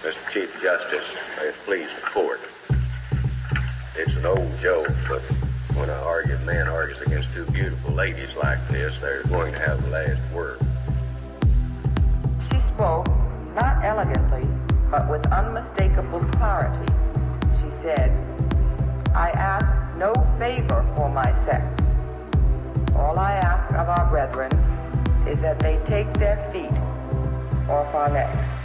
Mr. Chief Justice, may it please the court. It's an old joke, but when a man argues against two beautiful ladies like this, they're going to have the last word. She spoke, not elegantly, but with unmistakable clarity. She said, "I ask no favor for my sex. All I ask of our brethren is that they take their feet off our necks."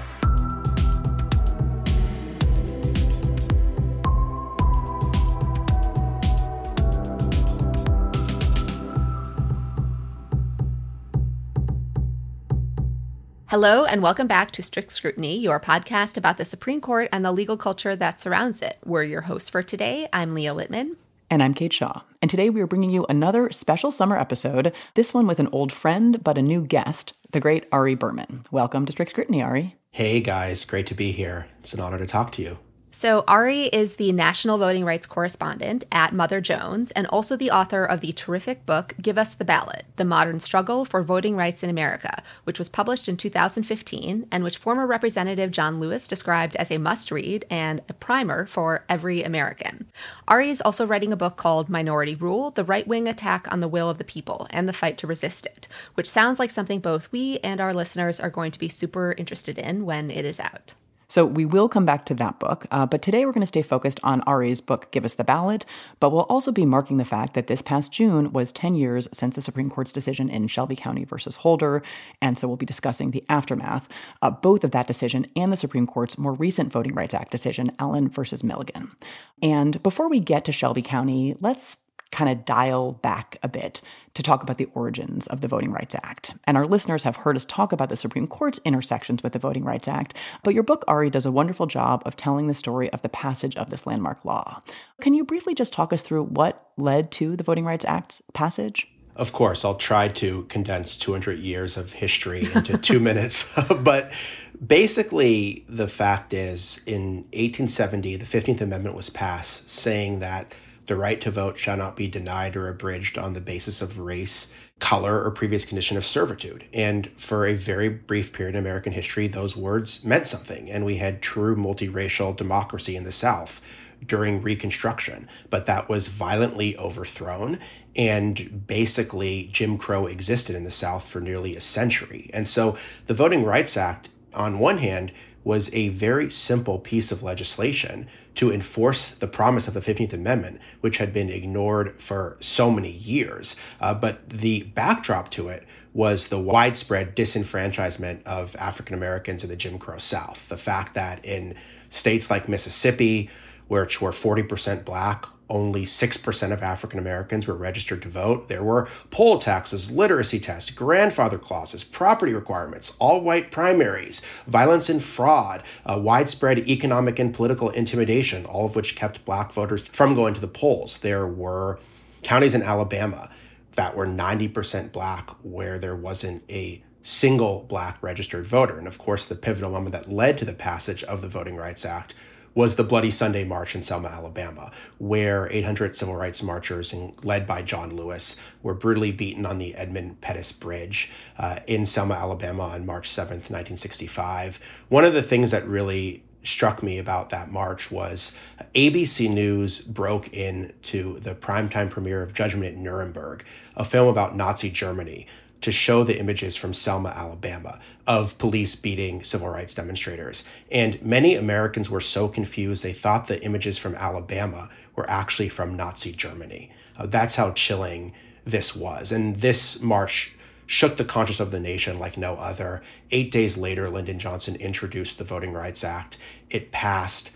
Hello, and welcome back to Strict Scrutiny, your podcast about the Supreme Court and the legal culture that surrounds it. We're your hosts for today. I'm Leah Littman. And I'm Kate Shaw. And today we are bringing you another special summer episode, this one with an old friend, but a new guest, the great Ari Berman. Welcome to Strict Scrutiny, Ari. Hey guys, great to be here. It's an honor to talk to you. So Ari is the national voting rights correspondent at Mother Jones and also the author of the terrific book, Give Us the Ballot, The Modern Struggle for Voting Rights in America, which was published in 2015 and which former Representative John Lewis described as a must-read and a primer for every American. Ari is also writing a book called Minority Rule, The Right-Wing Attack on the Will of the People and the Fight to Resist It, which sounds like something both we and our listeners are going to be super interested in when it is out. So we will come back to that book, but today we're going to stay focused on Ari's book, Give Us the Ballot, but we'll also be marking the fact that this past June was 10 years since the Supreme Court's decision in Shelby County versus Holder, and so we'll be discussing the aftermath, both of that decision and the Supreme Court's more recent Voting Rights Act decision, Allen versus Milligan. And before we get to Shelby County, let's kind of dial back a bit to talk about the origins of the Voting Rights Act. And our listeners have heard us talk about the Supreme Court's intersections with the Voting Rights Act, but your book, Ari, does a wonderful job of telling the story of the passage of this landmark law. Can you briefly just talk us through what led to the Voting Rights Act's passage? Of course, I'll try to condense 200 years of history into 2 minutes. But basically, the fact is, in 1870, the 15th Amendment was passed saying that the right to vote shall not be denied or abridged on the basis of race, color, or previous condition of servitude. And for a very brief period in American history, those words meant something. And we had true multiracial democracy in the South during Reconstruction. But that was violently overthrown. And basically, Jim Crow existed in the South for nearly a century. And so the Voting Rights Act, on one hand, was a very simple piece of legislation to enforce the promise of the 15th Amendment, which had been ignored for so many years. But the backdrop to it was the widespread disenfranchisement of African Americans in the Jim Crow South. The fact that in states like Mississippi, which were 40% Black, only 6% of African Americans were registered to vote. There were poll taxes, literacy tests, grandfather clauses, property requirements, all-white primaries, violence and fraud, widespread economic and political intimidation, all of which kept Black voters from going to the polls. There were counties in Alabama that were 90% Black where there wasn't a single Black registered voter. And of course, the pivotal moment that led to the passage of the Voting Rights Act was the Bloody Sunday March in Selma, Alabama, where 800 civil rights marchers, led by John Lewis, were brutally beaten on the Edmund Pettus Bridge in Selma, Alabama on March 7th, 1965. One of the things that really struck me about that march was ABC News broke into the primetime premiere of Judgment at Nuremberg, a film about Nazi Germany, to show the images from Selma, Alabama, of police beating civil rights demonstrators. And many Americans were so confused, they thought the images from Alabama were actually from Nazi Germany. That's how chilling this was. And this march shook the conscience of the nation like no other. 8 days later, Lyndon Johnson introduced the Voting Rights Act. It passed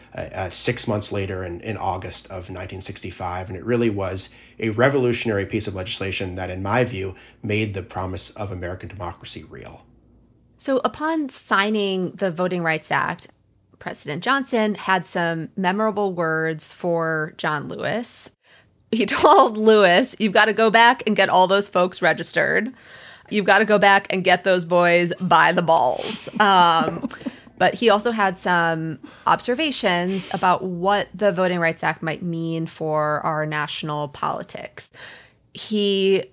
6 months later in August of 1965, and it really was a revolutionary piece of legislation that, in my view, made the promise of American democracy real. So upon signing the Voting Rights Act, President Johnson had some memorable words for John Lewis. He told Lewis, "You've got to go back and get all those folks registered. You've got to go back and get those boys by the balls." But he also had some observations about what the Voting Rights Act might mean for our national politics. He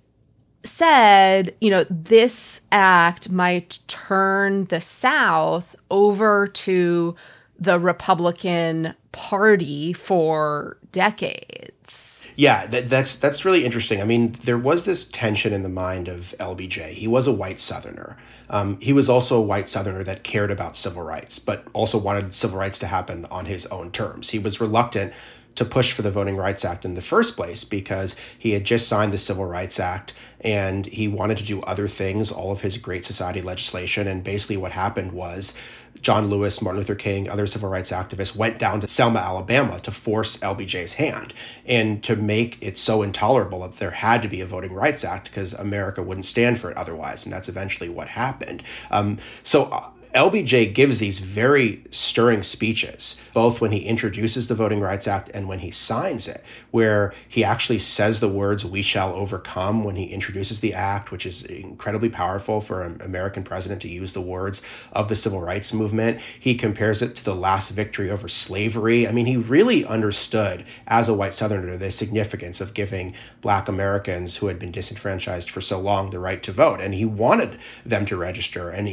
said, this act might turn the South over to the Republican Party for decades. Yeah, that's really interesting. I mean, there was this tension in the mind of LBJ. He was a white Southerner. He was also a white Southerner that cared about civil rights, but also wanted civil rights to happen on his own terms. He was reluctant to push for the Voting Rights Act in the first place because he had just signed the Civil Rights Act and he wanted to do other things, all of his Great Society legislation. And basically what happened was John Lewis, Martin Luther King, other civil rights activists went down to Selma, Alabama to force LBJ's hand and to make it so intolerable that there had to be a Voting Rights Act because America wouldn't stand for it otherwise. And that's eventually what happened. So LBJ gives these very stirring speeches, both when he introduces the Voting Rights Act and when he signs it, where he actually says the words, "We shall overcome," when he introduces the act, which is incredibly powerful for an American president to use the words of the civil rights movement. He compares it to the last victory over slavery. I mean, he really understood, as a white Southerner, the significance of giving Black Americans who had been disenfranchised for so long the right to vote. And he wanted them to register. And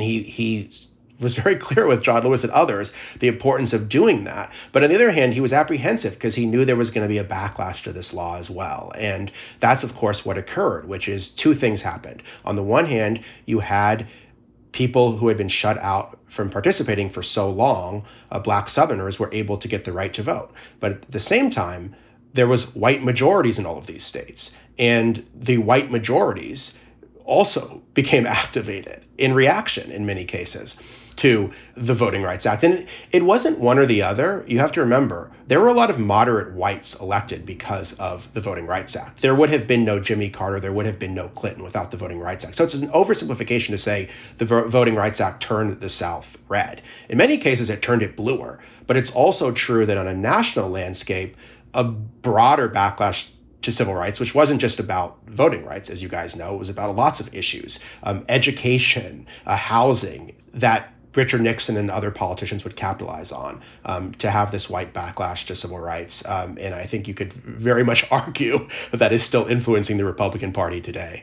he was very clear with John Lewis and others the importance of doing that. But on the other hand, he was apprehensive because he knew there was going to be a backlash to this law as well. And that's, of course, what occurred, which is two things happened. On the one hand, you had people who had been shut out from participating for so long, Black Southerners, were able to get the right to vote. But at the same time, there was white majorities in all of these states. And the white majorities also became activated in reaction, in many cases, to the Voting Rights Act. And it wasn't one or the other. You have to remember, there were a lot of moderate whites elected because of the Voting Rights Act. There would have been no Jimmy Carter, there would have been no Clinton without the Voting Rights Act. So it's an oversimplification to say the Voting Rights Act turned the South red. In many cases, it turned it bluer. But it's also true that on a national landscape, a broader backlash to civil rights, which wasn't just about voting rights, as you guys know, it was about lots of issues, education, housing, that Richard Nixon and other politicians would capitalize on to have this white backlash to civil rights. And I think you could very much argue that is still influencing the Republican Party today.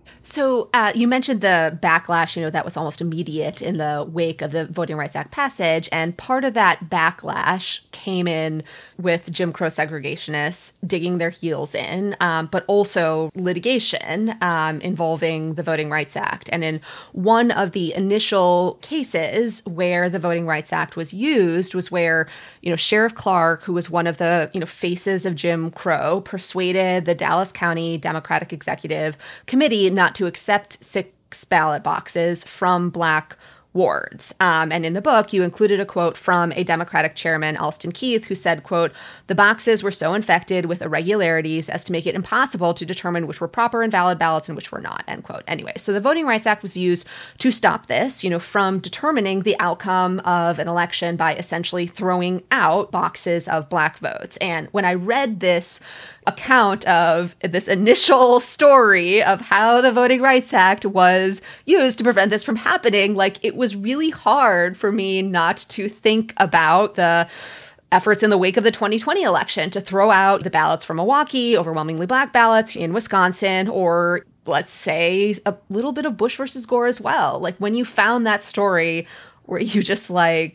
So you mentioned the backlash, that was almost immediate in the wake of the Voting Rights Act passage. And part of that backlash came in with Jim Crow segregationists digging their heels in, but also litigation involving the Voting Rights Act. And in one of the initial cases where the Voting Rights Act was used was where, Sheriff Clark, who was one of the, faces of Jim Crow, persuaded the Dallas County Democratic Executive Committee not to accept 6 ballot boxes from Black wards. And in the book, you included a quote from a Democratic chairman, Alston Keith, who said, quote, "The boxes were so infected with irregularities as to make it impossible to determine which were proper and valid ballots and which were not," end quote. Anyway, so the Voting Rights Act was used to stop this, from determining the outcome of an election by essentially throwing out boxes of Black votes. And when I read this account of this initial story of how the Voting Rights Act was used to prevent this from happening, it was really hard for me not to think about the efforts in the wake of the 2020 election to throw out the ballots from Milwaukee, overwhelmingly Black ballots in Wisconsin, or let's say a little bit of Bush versus Gore as well. When you found that story, were you just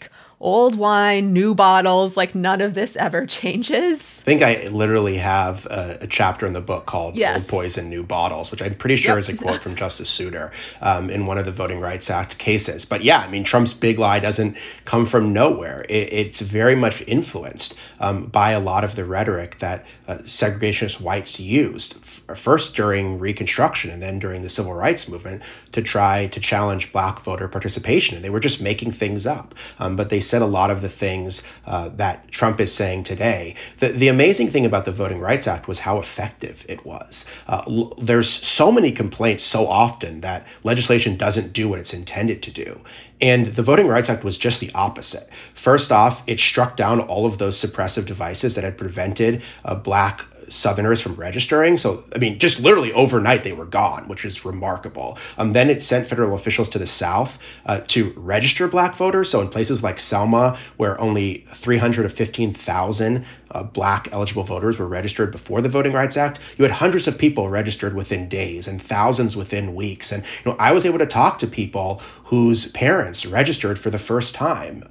old wine, new bottles, none of this ever changes? I think I literally have a chapter in the book called Yes. Old Poison, New Bottles, which I'm pretty sure is a quote from Justice Souter in one of the Voting Rights Act cases. But yeah, Trump's big lie doesn't come from nowhere. It's very much influenced by a lot of the rhetoric that segregationist whites used, first during Reconstruction and then during the Civil Rights Movement, to try to challenge Black voter participation. And they were just making things up. But they said a lot of the things that Trump is saying today. The amazing thing about the Voting Rights Act was how effective it was. There's so many complaints so often that legislation doesn't do what it's intended to do. And the Voting Rights Act was just the opposite. First off, it struck down all of those suppressive devices that had prevented Black Southerners from registering. So, just literally overnight they were gone, which is remarkable. Then it sent federal officials to the South to register Black voters. So in places like Selma, where only 300 of 15,000 Black eligible voters were registered before the Voting Rights Act, you had hundreds of people registered within days and thousands within weeks. And I was able to talk to people whose parents registered for the first time.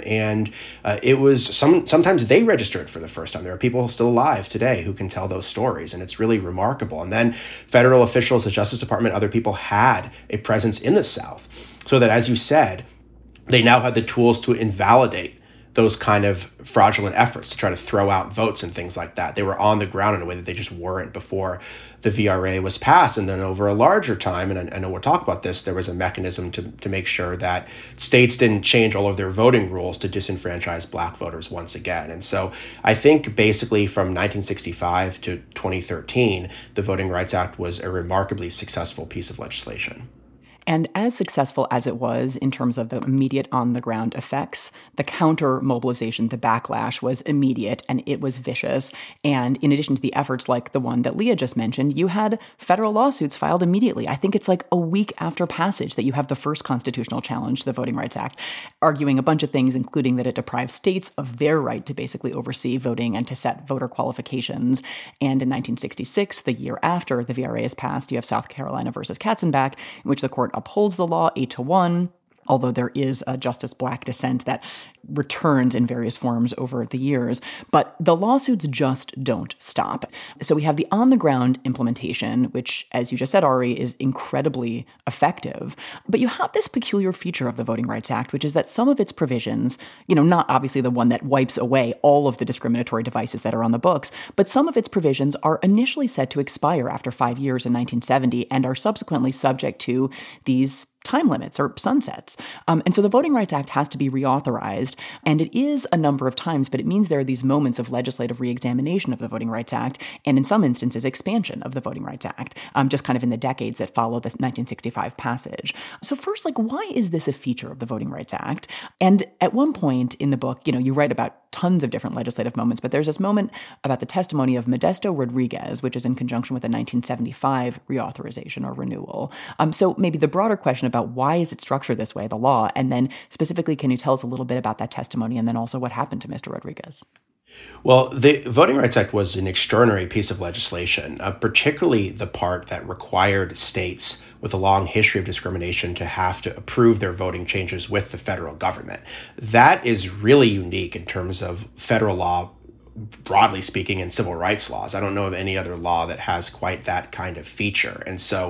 It was sometimes they registered for the first time. There are people still alive today who can tell those stories, and it's really remarkable. And then federal officials, the Justice Department, other people had a presence in the South, so that, as you said, they now had the tools to invalidate those kind of fraudulent efforts to try to throw out votes and things like that. They were on the ground in a way that they just weren't before the VRA was passed. And then over a larger time, and I know we'll talk about this, there was a mechanism to make sure that states didn't change all of their voting rules to disenfranchise Black voters once again. And so I think basically from 1965 to 2013, the Voting Rights Act was a remarkably successful piece of legislation. And as successful as it was in terms of the immediate on-the-ground effects, the counter-mobilization, the backlash was immediate and it was vicious. And in addition to the efforts like the one that Leah just mentioned, you had federal lawsuits filed immediately. I think it's like a week after passage that you have the first constitutional challenge to the Voting Rights Act, arguing a bunch of things, including that it deprives states of their right to basically oversee voting and to set voter qualifications. And in 1966, the year after the VRA is passed, you have South Carolina versus Katzenbach, in which the court upholds the law 8-1, although there is a Justice Black dissent that returns in various forms over the years. But the lawsuits just don't stop. So we have the on-the-ground implementation, which, as you just said, Ari, is incredibly effective. But you have this peculiar feature of the Voting Rights Act, which is that some of its provisions, not obviously the one that wipes away all of the discriminatory devices that are on the books, but some of its provisions are initially set to expire after 5 years in 1970 and are subsequently subject to these time limits or sunsets. And so the Voting Rights Act has to be reauthorized, and it is a number of times, but it means there are these moments of legislative reexamination of the Voting Rights Act, and in some instances, expansion of the Voting Rights Act, just kind of in the decades that follow the 1965 passage. So first, why is this a feature of the Voting Rights Act? And at one point in the book, you write about tons of different legislative moments, but there's this moment about the testimony of Modesto Rodriguez, which is in conjunction with the 1975 reauthorization or renewal. So maybe the broader question about why is it structured this way, the law, and then specifically, can you tell us a little bit about that testimony and then also what happened to Mr. Rodriguez? Well, the Voting Rights Act was an extraordinary piece of legislation, particularly the part that required states with a long history of discrimination to have to approve their voting changes with the federal government. That is really unique in terms of federal law, broadly speaking, in civil rights laws. I don't know of any other law that has quite that kind of feature. And so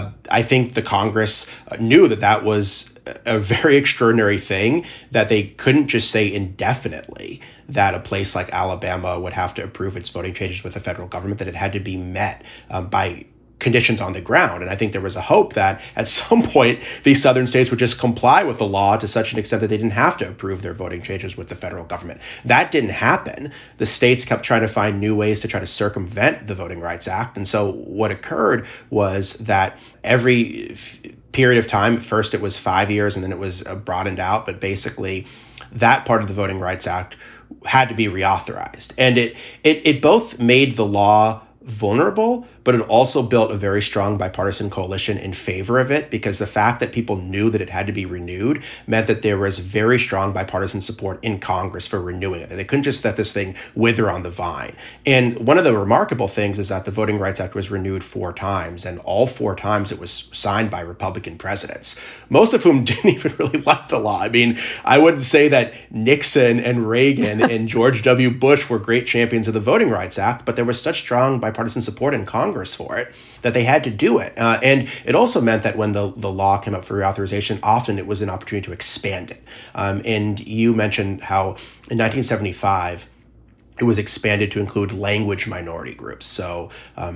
I think the Congress knew that that was a very extraordinary thing, that they couldn't just say indefinitely that a place like Alabama would have to approve its voting changes with the federal government, that it had to be met by conditions on the ground. And I think there was a hope that at some point these southern states would just comply with the law to such an extent that they didn't have to approve their voting changes with the federal government. That didn't happen. The states kept trying to find new ways to try to circumvent the Voting Rights Act. And so what occurred was that every period of time, at first it was 5 years and then it was broadened out, but basically that part of the Voting Rights Act had to be reauthorized. And it both made the law vulnerable, but it also built a very strong bipartisan coalition in favor of it, because the fact that people knew that it had to be renewed meant that there was very strong bipartisan support in Congress for renewing it. They couldn't just let this thing wither on the vine. And one of the remarkable things is that the Voting Rights Act was renewed 4 times, and all 4 times it was signed by Republican presidents, most of whom didn't even really like the law. I mean, I wouldn't say that Nixon and Reagan and George W. Bush were great champions of the Voting Rights Act, but there was such strong bipartisan support in Congress for it that they had to do it. And it also meant that when the law came up for reauthorization, often it was an opportunity to expand it. And you mentioned how in 1975, it was expanded to include language minority groups. So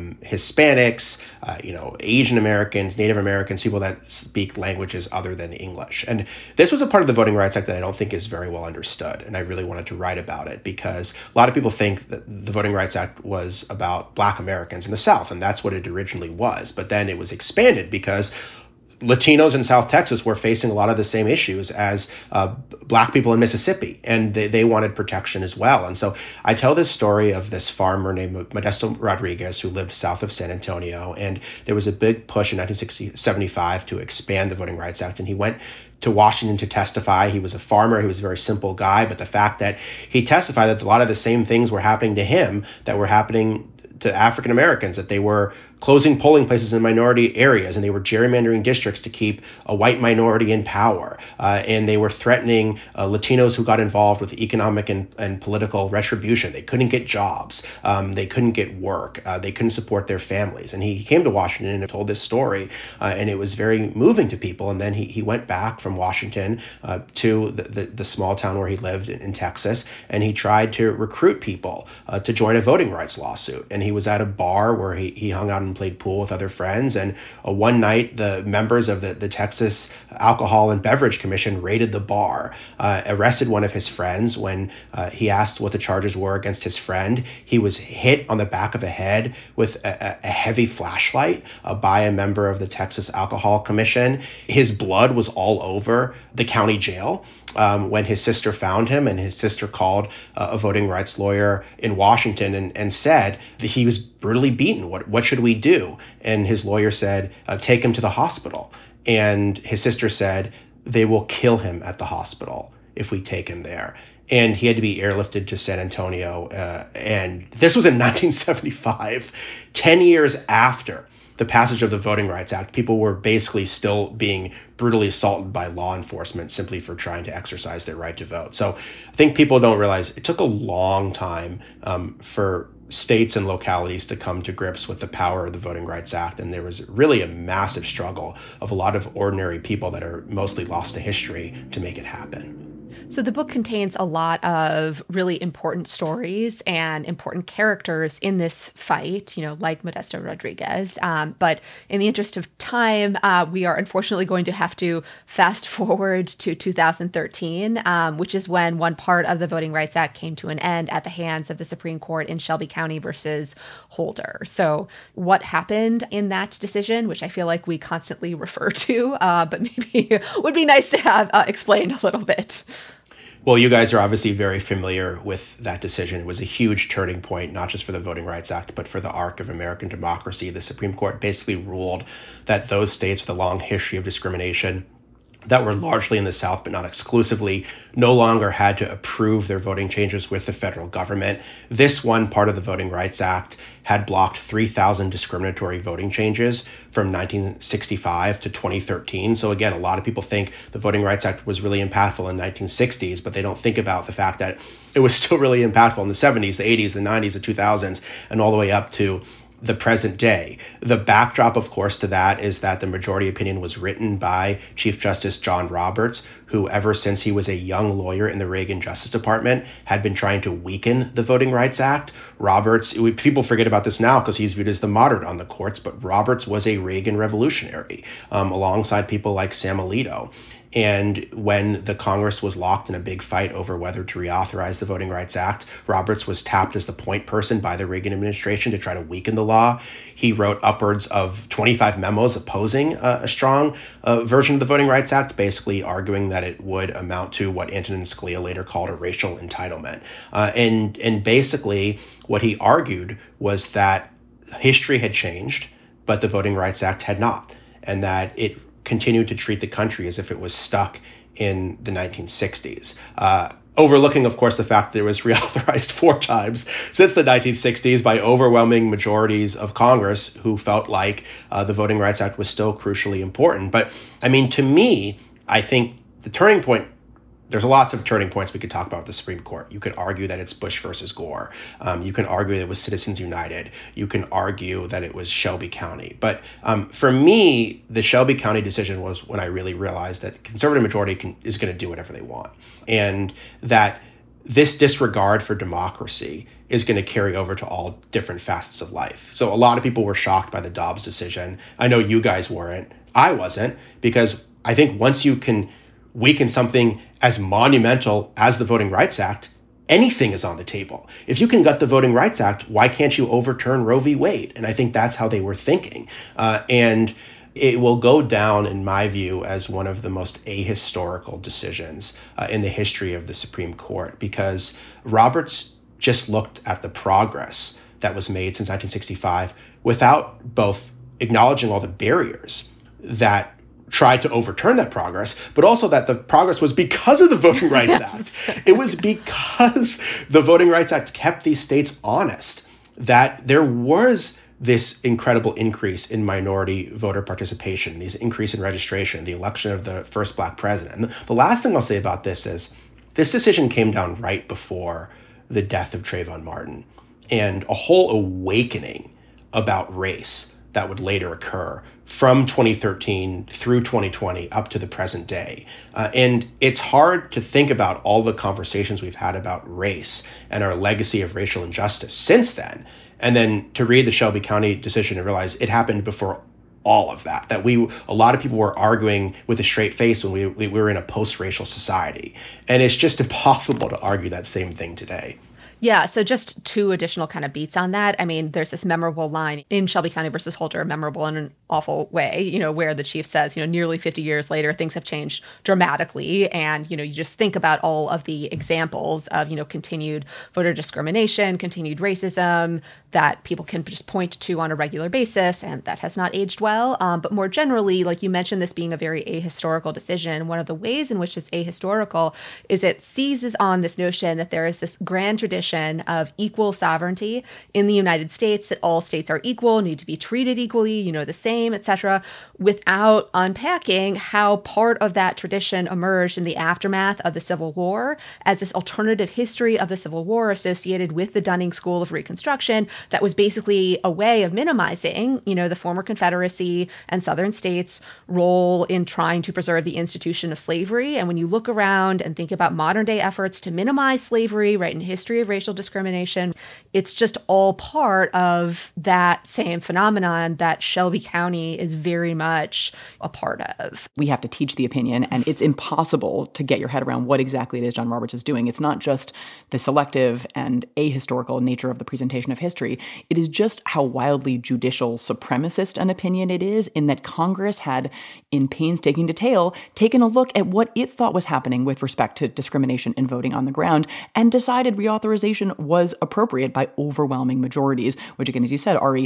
Hispanics, Asian Americans, Native Americans, people that speak languages other than English. And this was a part of the Voting Rights Act that I don't think is very well understood. And I really wanted to write about it because a lot of people think that the Voting Rights Act was about Black Americans in the South, and that's what it originally was. But then it was expanded because Latinos in South Texas were facing a lot of the same issues as Black people in Mississippi, and they wanted protection as well. And so I tell this story of this farmer named Modesto Rodriguez who lived south of San Antonio, and there was a big push in 1975 to expand the Voting Rights Act, and he went to Washington to testify. He was a farmer. He was a very simple guy. But the fact that he testified that a lot of the same things were happening to him that were happening to African Americans, that they were closing polling places in minority areas, and they were gerrymandering districts to keep a white minority in power, and they were threatening Latinos who got involved with economic and political retribution. They couldn't get jobs, they couldn't get work, they couldn't support their families. And he came to Washington and told this story, and it was very moving to people. And then he went back from Washington to the small town where he lived in Texas, and he tried to recruit people to join a voting rights lawsuit. And he was at a bar where he hung out and played pool with other friends. And one night, the members of the Texas Alcohol and Beverage Commission raided the bar, arrested one of his friends. When he asked what the charges were against his friend, he was hit on the back of the head with a heavy flashlight by a member of the Texas Alcohol Commission. His blood was all over the county jail. When his sister found him, and his sister called a voting rights lawyer in Washington and said that he was brutally beaten. What should we do? And his lawyer said, take him to the hospital. And his sister said, they will kill him at the hospital if we take him there. And he had to be airlifted to San Antonio. And this was in 1975, 10 years after the passage of the Voting Rights Act. People were basically still being brutally assaulted by law enforcement simply for trying to exercise their right to vote. So I think people don't realize it took a long time for states and localities to come to grips with the power of the Voting Rights Act. And there was really a massive struggle of a lot of ordinary people that are mostly lost to history to make it happen. So the book contains a lot of really important stories and important characters in this fight, like Modesto Rodriguez. But in the interest of time, we are unfortunately going to have to fast forward to 2013, which is when one part of the Voting Rights Act came to an end at the hands of the Supreme Court in Shelby County versus Holder. So what happened in that decision, which I feel like we constantly refer to, but maybe would be nice to have explained a little bit. Well, you guys are obviously very familiar with that decision. It was a huge turning point, not just for the Voting Rights Act, but for the arc of American democracy. The Supreme Court basically ruled that those states with a long history of discrimination that were largely in the South, but not exclusively, no longer had to approve their voting changes with the federal government. This one part of the Voting Rights Act had blocked 3,000 discriminatory voting changes from 1965 to 2013. So again, a lot of people think the Voting Rights Act was really impactful in the 1960s, but they don't think about the fact that it was still really impactful in the 70s, the 80s, the 90s, the 2000s, and all the way up to the present day. The backdrop, of course, to that is that the majority opinion was written by Chief Justice John Roberts, who ever since he was a young lawyer in the Reagan Justice Department had been trying to weaken the Voting Rights Act. Roberts, people forget about this now because he's viewed as the moderate on the courts, but Roberts was a Reagan revolutionary alongside people like Sam Alito. And when the Congress was locked in a big fight over whether to reauthorize the Voting Rights Act, Roberts was tapped as the point person by the Reagan administration to try to weaken the law. He wrote upwards of 25 memos opposing a strong version of the Voting Rights Act, basically arguing that it would amount to what Antonin Scalia later called a racial entitlement. And basically what he argued was that history had changed, but the Voting Rights Act had not, and that it continued to treat the country as if it was stuck in the 1960s. Overlooking, of course, the fact that it was reauthorized 4 times since the 1960s by overwhelming majorities of Congress who felt like the Voting Rights Act was still crucially important. But I mean, to me, I think the turning point, there's lots of turning points we could talk about with the Supreme Court. You could argue that it's Bush versus Gore. You can argue that it was Citizens United. You can argue that it was Shelby County. But for me, the Shelby County decision was when I really realized that conservative majority is going to do whatever they want. And that this disregard for democracy is going to carry over to all different facets of life. So a lot of people were shocked by the Dobbs decision. I know you guys weren't. I wasn't, because I think once you can weaken something as monumental as the Voting Rights Act, anything is on the table. If you can gut the Voting Rights Act, why can't you overturn Roe v. Wade? And I think that's how they were thinking. And it will go down, in my view, as one of the most ahistorical decisions in the history of the Supreme Court, because Roberts just looked at the progress that was made since 1965 without both acknowledging all the barriers that tried to overturn that progress, but also that the progress was because of the Voting Rights Act. It was because the Voting Rights Act kept these states honest that there was this incredible increase in minority voter participation, this increase in registration, the election of the first Black president. And the last thing I'll say about this is this decision came down right before the death of Trayvon Martin and a whole awakening about race that would later occur from 2013 through 2020 up to the present day. And it's hard to think about all the conversations we've had about race and our legacy of racial injustice since then. And then to read the Shelby County decision and realize it happened before all of that, a lot of people were arguing with a straight face when we were in a post-racial society. And it's just impossible to argue that same thing today. Yeah, so just two additional kind of beats on that. I mean, there's this memorable line in Shelby County versus Holder, memorable in an awful way, where the chief says, nearly 50 years later, things have changed dramatically. And, you just think about all of the examples of, continued voter discrimination, continued racism that people can just point to on a regular basis. And that has not aged well. But more generally, like you mentioned, this being a very ahistorical decision, one of the ways in which it's ahistorical is it seizes on this notion that there is this grand tradition of equal sovereignty in the United States, that all states are equal, need to be treated equally, the same, etc., without unpacking how part of that tradition emerged in the aftermath of the Civil War as this alternative history of the Civil War associated with the Dunning School of Reconstruction that was basically a way of minimizing, the former Confederacy and Southern states' role in trying to preserve the institution of slavery. And when you look around and think about modern day efforts to minimize slavery, right, in history of racial discrimination, it's just all part of that same phenomenon that Shelby County is very much a part of. We have to teach the opinion, and it's impossible to get your head around what exactly it is John Roberts is doing. It's not just the selective and ahistorical nature of the presentation of history. It is just how wildly judicial supremacist an opinion it is, in that Congress had, in painstaking detail, taken a look at what it thought was happening with respect to discrimination in voting on the ground and decided reauthorization was appropriate by overwhelming majorities, which, again, as you said, Ari,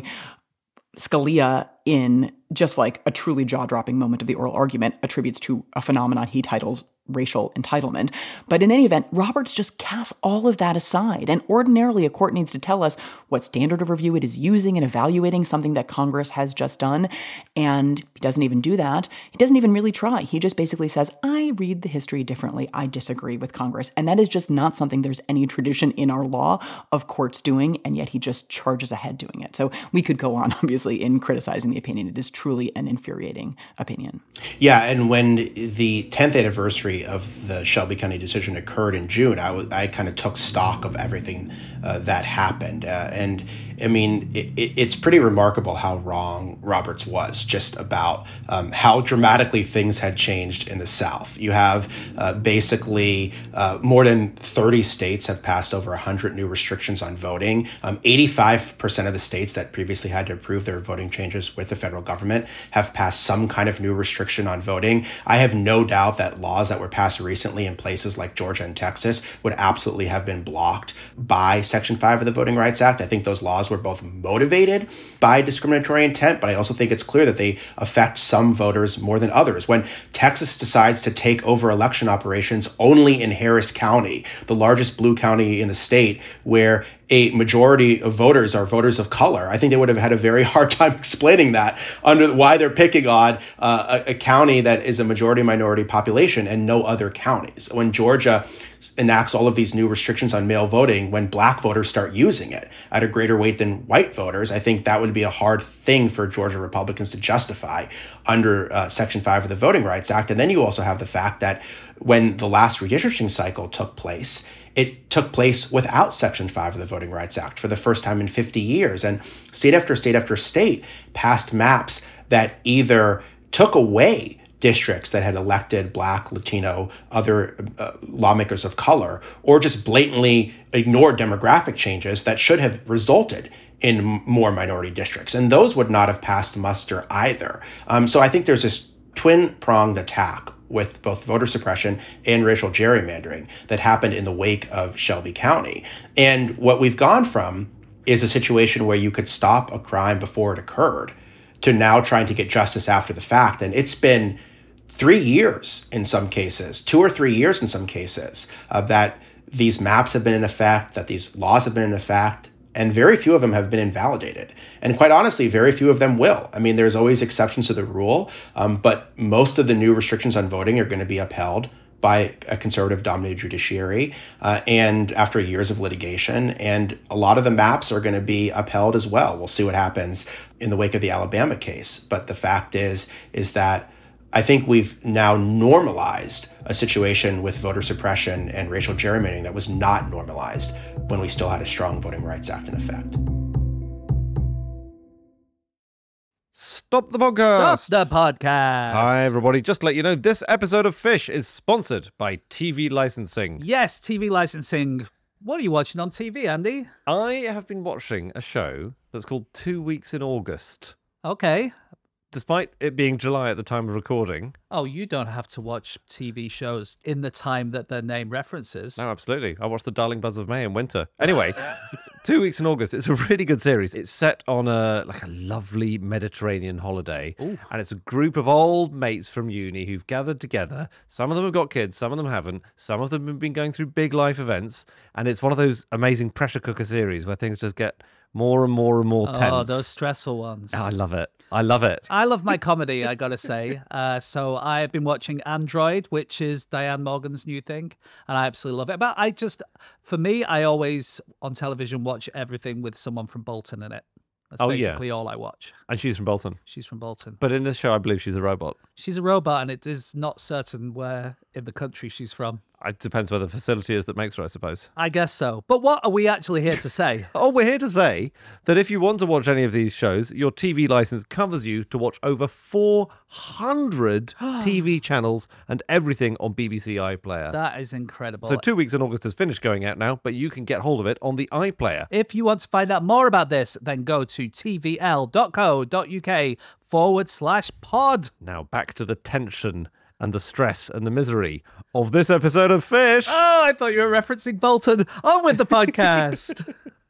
Scalia, in just like a truly jaw-dropping moment of the oral argument, attributes to a phenomenon he titles racial entitlement. But in any event, Roberts just casts all of that aside. And ordinarily, a court needs to tell us what standard of review it is using in evaluating something that Congress has just done. And he doesn't even do that. He doesn't even really try. He just basically says, I read the history differently. I disagree with Congress. And that is just not something there's any tradition in our law of courts doing. And yet he just charges ahead doing it. So we could go on, obviously, in criticizing the opinion. It is truly an infuriating opinion. Yeah, and when the 10th anniversary of the Shelby County decision occurred in June, I kind of took stock of everything that happened. And I mean, it's pretty remarkable how wrong Roberts was just about how dramatically things had changed in the South. You have basically more than 30 states have passed over 100 new restrictions on voting. 85% of the states that previously had to approve their voting changes with the federal government have passed some kind of new restriction on voting. I have no doubt that laws that were passed recently in places like Georgia and Texas would absolutely have been blocked by Section 5 of the Voting Rights Act. I think those laws were both motivated by discriminatory intent, but I also think it's clear that they affect some voters more than others. When Texas decides to take over election operations only in Harris County, the largest blue county in the state, where a majority of voters are voters of color, I think they would have had a very hard time explaining that under why they're picking on a county that is a majority minority population and no other counties. When Georgia enacts all of these new restrictions on mail voting, when black voters start using it at a greater weight than white voters, I think that would be a hard thing for Georgia Republicans to justify under Section 5 of the Voting Rights Act. And then you also have the fact that when the last redistricting cycle took place, it took place without Section 5 of the Voting Rights Act for the first time in 50 years. And state after state after state passed maps that either took away districts that had elected Black, Latino, other lawmakers of color, or just blatantly ignored demographic changes that should have resulted in more minority districts. And those would not have passed muster either. So I think there's this twin-pronged attack with both voter suppression and racial gerrymandering that happened in the wake of Shelby County. And what we've gone from is a situation where you could stop a crime before it occurred to now trying to get justice after the fact. And it's been 3 years in some cases, 2 or 3 years in some cases, that these maps have been in effect, that these laws have been in effect, and very few of them have been invalidated. And quite honestly, very few of them will. I mean, there's always exceptions to the rule, but most of the new restrictions on voting are going to be upheld by a conservative-dominated judiciary, and after years of litigation. And a lot of the maps are going to be upheld as well. We'll see what happens in the wake of the Alabama case. But the fact is that I think we've now normalized a situation with voter suppression and racial gerrymandering that was not normalized when we still had a strong Voting Rights Act in effect. Stop the podcast! Stop the podcast! Hi, everybody. Just to let you know, this episode of Fish is sponsored by TV licensing. Yes, TV licensing. What are you watching on TV, Andy? I have been watching a show that's called 2 Weeks in August. Okay. Despite it being July at the time of recording. Oh, you don't have to watch TV shows in the time that their name references. No, absolutely. I watched The Darling Buzz of May in winter. Anyway, 2 Weeks in August. It's a really good series. It's set on a lovely Mediterranean holiday. Ooh. And it's a group of old mates from uni who've gathered together. Some of them have got kids, some of them haven't. Some of them have been going through big life events. And it's one of those amazing pressure cooker series where things just get more and more and more tense. Oh, those stressful ones. Oh, I love it. I love it. I love my comedy, I gotta say. So I've been watching Android, which is Diane Morgan's new thing, and I absolutely love it. But for me, I always, on television, watch everything with someone from Bolton in it. That's basically all I watch. And she's from Bolton. She's from Bolton. But in this show, I believe she's a robot. She's a robot, and it is not certain where in the country she's from. It depends where the facility is that makes her, I suppose. I guess so. But what are we actually here to say? Oh, we're here to say that if you want to watch any of these shows, your TV license covers you to watch over 400 TV channels and everything on BBC iPlayer. That is incredible. So 2 Weeks in August has finished going out now, but you can get hold of it on the iPlayer. If you want to find out more about this, then go to tvl.co.uk/pod. Now back to the tension and the stress and the misery of this episode of Fish. Oh, I thought you were referencing Bolton. On with the podcast.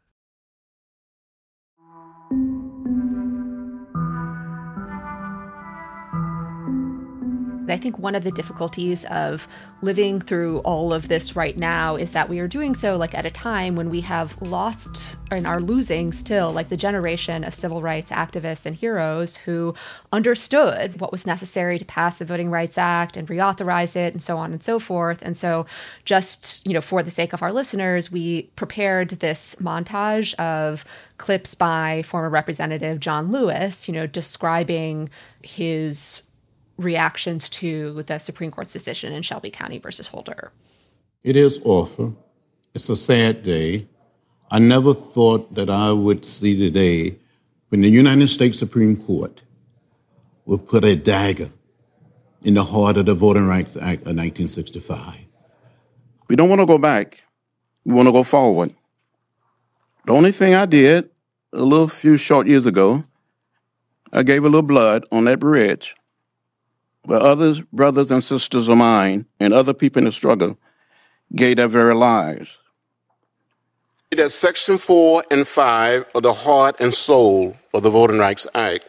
I think one of the difficulties of living through all of this right now is that we are doing so at a time when we have lost and are losing still the generation of civil rights activists and heroes who understood what was necessary to pass the Voting Rights Act and reauthorize it and so on and so forth. And so just, for the sake of our listeners, we prepared this montage of clips by former Representative John Lewis, describing his reactions to the Supreme Court's decision in Shelby County versus Holder. It is awful. It's a sad day. I never thought that I would see the day when the United States Supreme Court would put a dagger in the heart of the Voting Rights Act of 1965. We don't want to go back. We want to go forward. The only thing I did a few short years ago, I gave a little blood on that bridge where other brothers and sisters of mine and other people in the struggle gave their very lives. That's Section 4 and 5 of the heart and soul of the Voting Rights Act.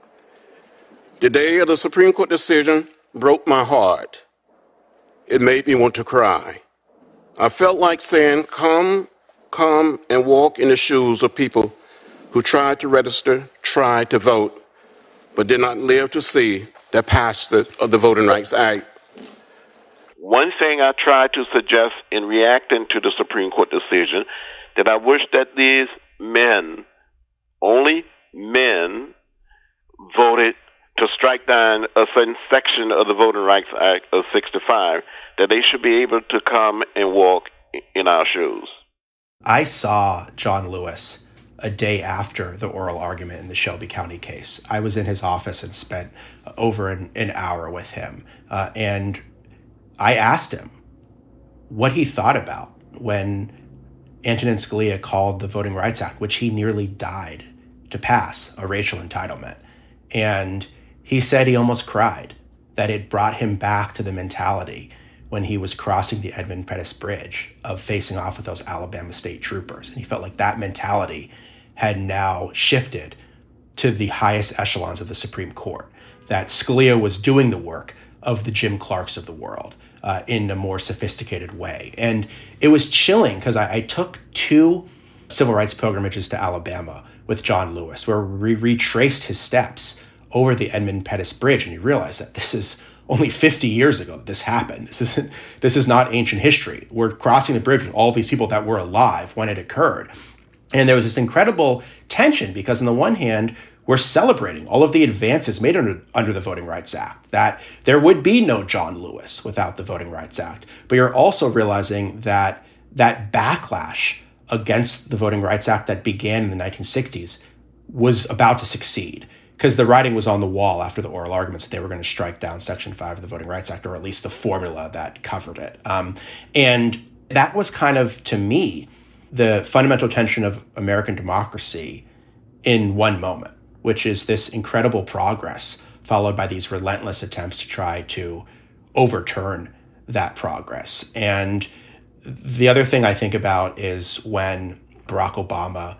The day of the Supreme Court decision broke my heart. It made me want to cry. I felt like saying, come and walk in the shoes of people who tried to register, tried to vote, but did not live to see the passage of the Voting Rights Act. One thing I tried to suggest in reacting to the Supreme Court decision, that I wish that these men, only men, voted to strike down a certain section of the Voting Rights Act of 65, that they should be able to come and walk in our shoes. I saw John Lewis a day after the oral argument in the Shelby County case. I was in his office and spent over an hour with him. And I asked him what he thought about when Antonin Scalia called the Voting Rights Act, which he nearly died to pass, a racial entitlement. And he said he almost cried, that it brought him back to the mentality when he was crossing the Edmund Pettus Bridge of facing off with those Alabama state troopers. And he felt like that mentality had now shifted to the highest echelons of the Supreme Court, that Scalia was doing the work, of the Jim Clarks of the world in a more sophisticated way. And it was chilling because I took 2 civil rights pilgrimages to Alabama with John Lewis, where we retraced his steps over the Edmund Pettus Bridge, and you realize that this is only 50 years ago that this happened. This is not ancient history. We're crossing the bridge with all these people that were alive when it occurred. And there was this incredible tension because on the one hand, we're celebrating all of the advances made under the Voting Rights Act, that there would be no John Lewis without the Voting Rights Act. But you're also realizing that that backlash against the Voting Rights Act that began in the 1960s was about to succeed, because the writing was on the wall after the oral arguments that they were going to strike down Section 5 of the Voting Rights Act, or at least the formula that covered it. And that was kind of, to me, the fundamental tension of American democracy in one moment, which is this incredible progress followed by these relentless attempts to try to overturn that progress. And the other thing I think about is when Barack Obama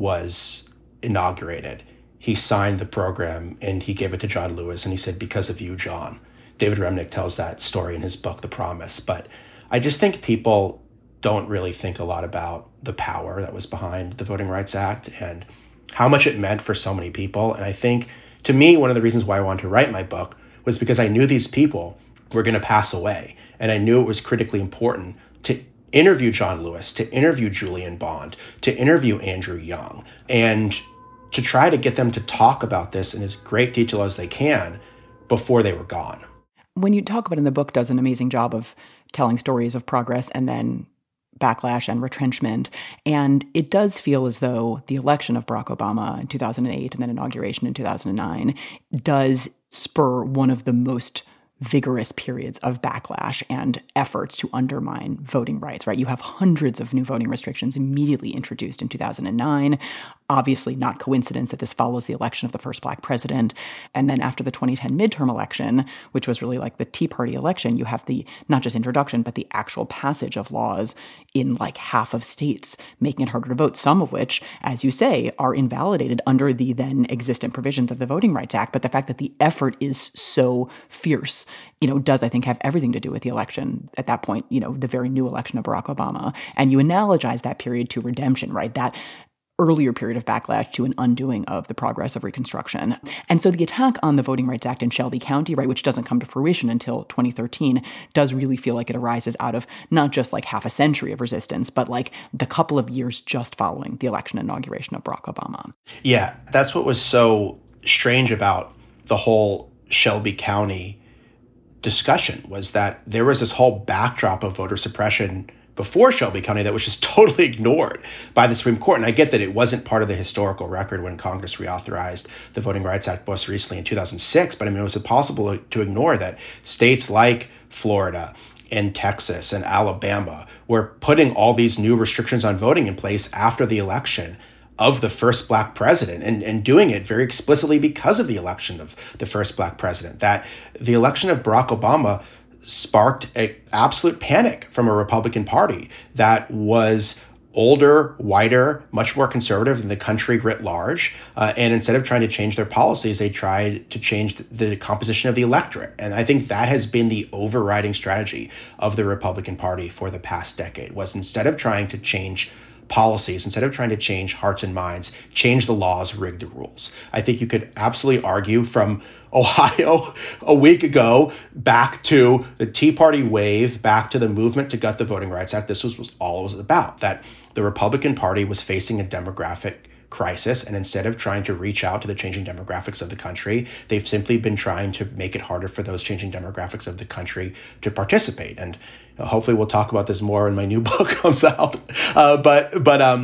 was inaugurated, he signed the program and he gave it to John Lewis and he said, "Because of you, John." David Remnick tells that story in his book, The Promise. But I just think people don't really think a lot about the power that was behind the Voting Rights Act and how much it meant for so many people. And I think, to me, one of the reasons why I wanted to write my book was because I knew these people were going to pass away. And I knew it was critically important to interview John Lewis, to interview Julian Bond, to interview Andrew Young, and to try to get them to talk about this in as great detail as they can before they were gone. When you talk about it in the book, does an amazing job of telling stories of progress and then backlash and retrenchment. And it does feel as though the election of Barack Obama in 2008 and then inauguration in 2009 does spur one of the most vigorous periods of backlash and efforts to undermine voting rights, right? You have hundreds of new voting restrictions immediately introduced in 2009. Obviously not coincidence that this follows the election of the first Black president. And then after the 2010 midterm election, which was really like the Tea Party election, you have the not just introduction, but the actual passage of laws in like half of states, making it harder to vote, some of which, as you say, are invalidated under the then existent provisions of the Voting Rights Act. But the fact that the effort is so fierce, does, I think, have everything to do with the election at that point, the very new election of Barack Obama. And you analogize that period to redemption, right? That earlier period of backlash to an undoing of the progress of Reconstruction. And so the attack on the Voting Rights Act in Shelby County, right, which doesn't come to fruition until 2013, does really feel like it arises out of not just like half a century of resistance, but like the couple of years just following the election and inauguration of Barack Obama. Yeah, that's what was so strange about the whole Shelby County discussion, was that there was this whole backdrop of voter suppression before Shelby County that was just totally ignored by the Supreme Court. And I get that it wasn't part of the historical record when Congress reauthorized the Voting Rights Act most recently in 2006. But I mean, it was impossible to ignore that states like Florida and Texas and Alabama were putting all these new restrictions on voting in place after the election of the first Black president, and doing it very explicitly because of the election of the first Black president. That the election of Barack Obama sparked an absolute panic from a Republican Party that was older, whiter, much more conservative than the country writ large. And instead of trying to change their policies, they tried to change the composition of the electorate. And I think that has been the overriding strategy of the Republican Party for the past decade, was instead of trying to change policies, instead of trying to change hearts and minds, change the laws, rig the rules. I think you could absolutely argue from Ohio a week ago back to the Tea Party wave, back to the movement to gut the Voting Rights Act. This was all it was about, that the Republican Party was facing a demographic crisis. And instead of trying to reach out to the changing demographics of the country, they've simply been trying to make it harder for those changing demographics of the country to participate. And hopefully we'll talk about this more when my new book comes out. But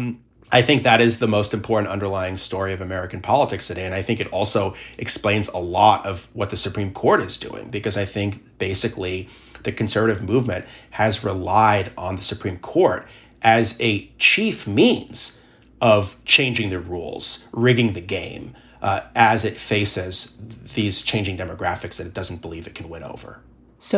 I think that is the most important underlying story of American politics today. And I think it also explains a lot of what the Supreme Court is doing, because I think basically the conservative movement has relied on the Supreme Court as a chief means of changing the rules, rigging the game, as it faces these changing demographics that it doesn't believe it can win over. So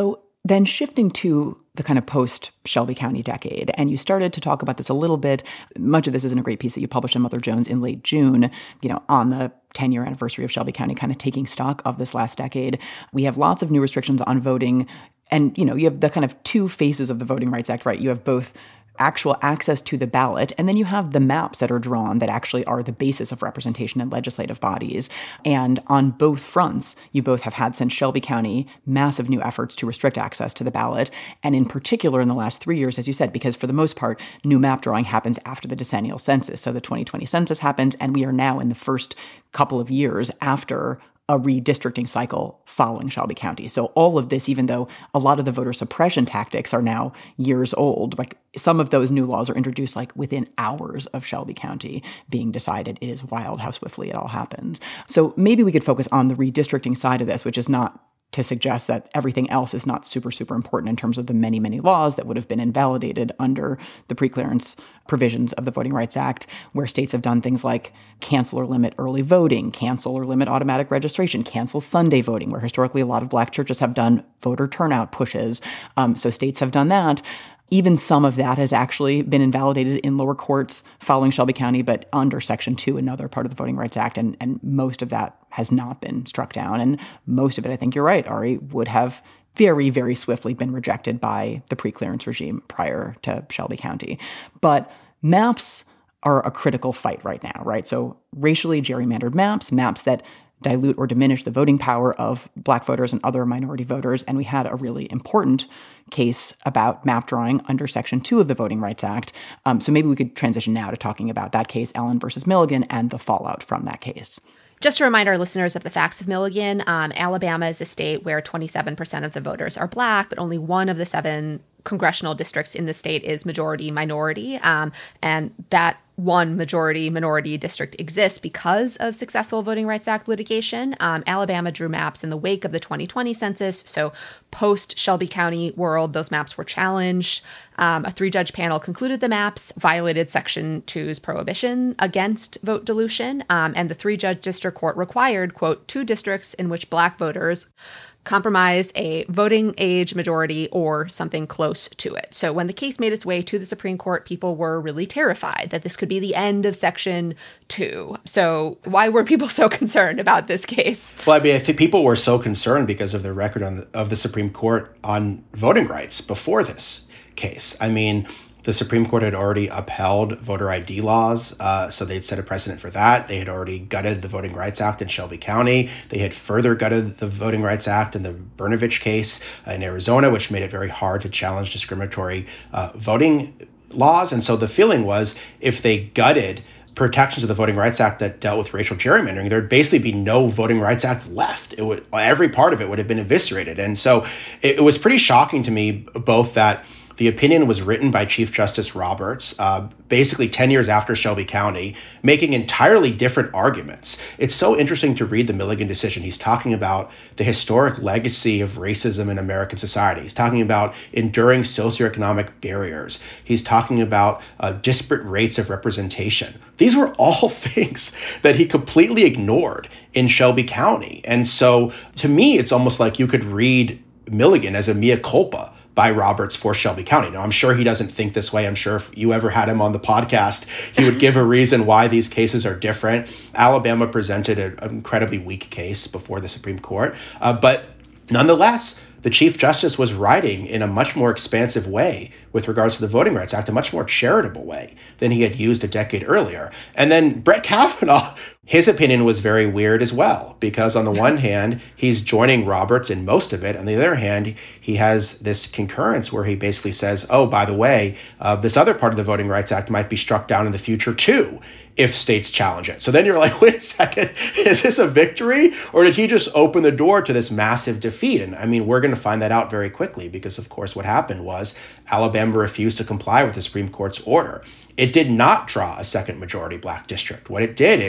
Then shifting to the kind of post-Shelby County decade, and you started to talk about this a little bit. Much of this is in a great piece that you published in Mother Jones in late June, on the 10-year anniversary of Shelby County, kind of taking stock of this last decade. We have lots of new restrictions on voting, and, you have the kind of two faces of the Voting Rights Act, right? You have both actual access to the ballot, and then you have the maps that are drawn that actually are the basis of representation in legislative bodies. And on both fronts, you both have had since Shelby County massive new efforts to restrict access to the ballot, and in particular in the last 3 years, as you said, because for the most part, new map drawing happens after the decennial census. So the 2020 census happens, and we are now in the first couple of years after a redistricting cycle following Shelby County. So all of this, even though a lot of the voter suppression tactics are now years old, like some of those new laws are introduced like within hours of Shelby County being decided. It is wild how swiftly it all happens. So maybe we could focus on the redistricting side of this, which is not to suggest that everything else is not super, super important in terms of the many, many laws that would have been invalidated under the preclearance provisions of the Voting Rights Act, where states have done things like cancel or limit early voting, cancel or limit automatic registration, cancel Sunday voting, where historically a lot of Black churches have done voter turnout pushes. So states have done that. Even some of that has actually been invalidated in lower courts following Shelby County, but under Section 2, another part of the Voting Rights Act, and most of that has not been struck down. And most of it, I think you're right, Ari, would have very, very swiftly been rejected by the preclearance regime prior to Shelby County. But maps are a critical fight right now, right? So racially gerrymandered maps that dilute or diminish the voting power of Black voters and other minority voters. And we had a really important case about map drawing under Section 2 of the Voting Rights Act. So maybe we could transition now to talking about that case, Allen versus Milligan, and the fallout from that case. Just to remind our listeners of the facts of Milligan, Alabama is a state where 27% of the voters are Black, but only one of the 7 congressional districts in the state is majority-minority. And that one majority-minority district exists because of successful Voting Rights Act litigation. Alabama drew maps in the wake of the 2020 census. So post-Shelby County world, those maps were challenged. A 3-judge panel concluded the maps violated Section 2's prohibition against vote dilution. And the 3-judge district court required, quote, 2 districts in which Black voters compromised a voting age majority or something close to it. So when the case made its way to the Supreme Court, people were really terrified that this could be the end of Section 2. So why were people so concerned about this case? Well, I mean, I think people were so concerned because of the record of the Supreme Court on voting rights before this case. I mean, the Supreme Court had already upheld voter ID laws, so they'd set a precedent for that. They had already gutted the Voting Rights Act in Shelby County. They had further gutted the Voting Rights Act in the Brnovich case in Arizona, which made it very hard to challenge discriminatory voting laws. And so the feeling was if they gutted protections of the Voting Rights Act that dealt with racial gerrymandering, there'd basically be no Voting Rights Act left. Every part of it would have been eviscerated. And so it was pretty shocking to me, both that the opinion was written by Chief Justice Roberts, basically 10 years after Shelby County, making entirely different arguments. It's so interesting to read the Milligan decision. He's talking about the historic legacy of racism in American society. He's talking about enduring socioeconomic barriers. He's talking about disparate rates of representation. These were all things that he completely ignored in Shelby County. And so to me, it's almost like you could read Milligan as a mea culpa by Roberts for Shelby County. Now, I'm sure he doesn't think this way. I'm sure if you ever had him on the podcast, he would give a reason why these cases are different. Alabama presented an incredibly weak case before the Supreme Court. But nonetheless, the Chief Justice was writing in a much more expansive way with regards to the Voting Rights Act, a much more charitable way than he had used a decade earlier. And then Brett Kavanaugh, his opinion was very weird as well, because on the one hand, he's joining Roberts in most of it. On the other hand, he has this concurrence where he basically says, oh, by the way, this other part of the Voting Rights Act might be struck down in the future too, if states challenge it. So then you're like, wait a second, is this a victory? Or did he just open the door to this massive defeat? And I mean, we're going to find that out very quickly because, of course, what happened was Alabama refused to comply with the Supreme Court's order. It did not draw a second majority Black district. What it did is it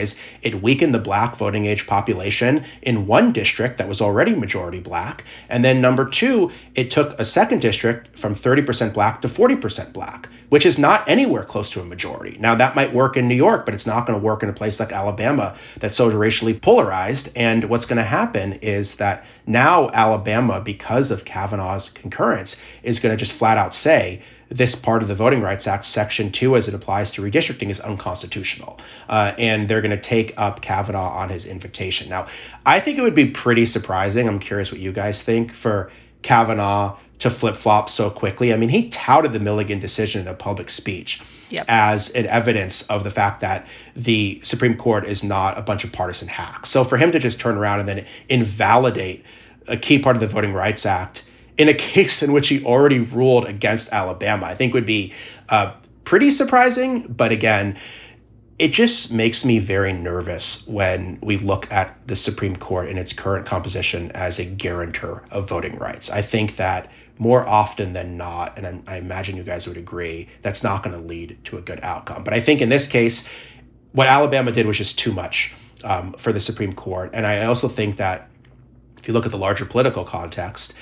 it weakened the black voting age population in one district that was already majority black. And then number two, it took a second district from 30% black to 40% black, which is not anywhere close to a majority. Now, that might work in New York, but it's not going to work in a place like Alabama that's so racially polarized. And what's going to happen is that now Alabama, because of Kavanaugh's concurrence, is going to just flat out say, this part of the Voting Rights Act, Section 2, as it applies to redistricting, is unconstitutional. And they're going to take up Kavanaugh on his invitation. Now, I think it would be pretty surprising, I'm curious what you guys think, for Kavanaugh to flip-flop so quickly. I mean, he touted the Milligan decision in a public speech as an evidence of the fact that the Supreme Court is not a bunch of partisan hacks. So for him to just turn around and then invalidate a key part of the Voting Rights Act in a case in which he already ruled against Alabama, I think would be pretty surprising. But again, it just makes me very nervous when we look at the Supreme Court in its current composition as a guarantor of voting rights. I think that more often than not, and I imagine you guys would agree, that's not going to lead to a good outcome. But I think in this case, what Alabama did was just too much for the Supreme Court. And I also think that if you look at the larger political context,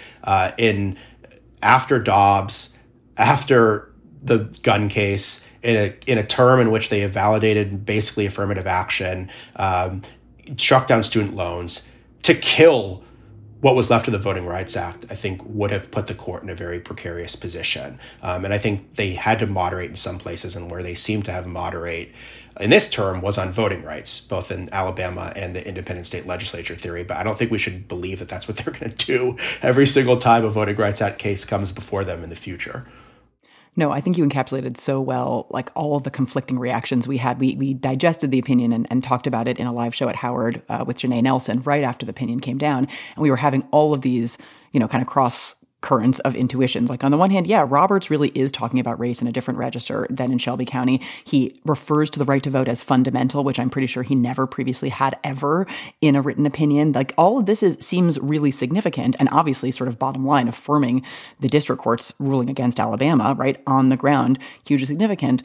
after Dobbs, after the gun case, in a term in which they have validated basically affirmative action, struck down student loans, to kill what was left of the Voting Rights Act, I think would have put the court in a very precarious position. And I think they had to moderate in some places, and where they seem to have moderate in this term was on voting rights, both in Alabama and the independent state legislature theory. But I don't think we should believe that that's what they're going to do every single time a Voting Rights Act case comes before them in the future. No, I think you encapsulated so well, like all of the conflicting reactions we had. We digested the opinion and talked about it in a live show at Howard with Janae Nelson right after the opinion came down. And we were having all of these, kind of cross currents of intuitions. Like on the one hand, yeah, Roberts really is talking about race in a different register than in Shelby County. He refers to the right to vote as fundamental, which I'm pretty sure he never previously had ever in a written opinion. Like all of this seems really significant, and obviously sort of bottom line affirming the district court's ruling against Alabama, right, on the ground, hugely significant.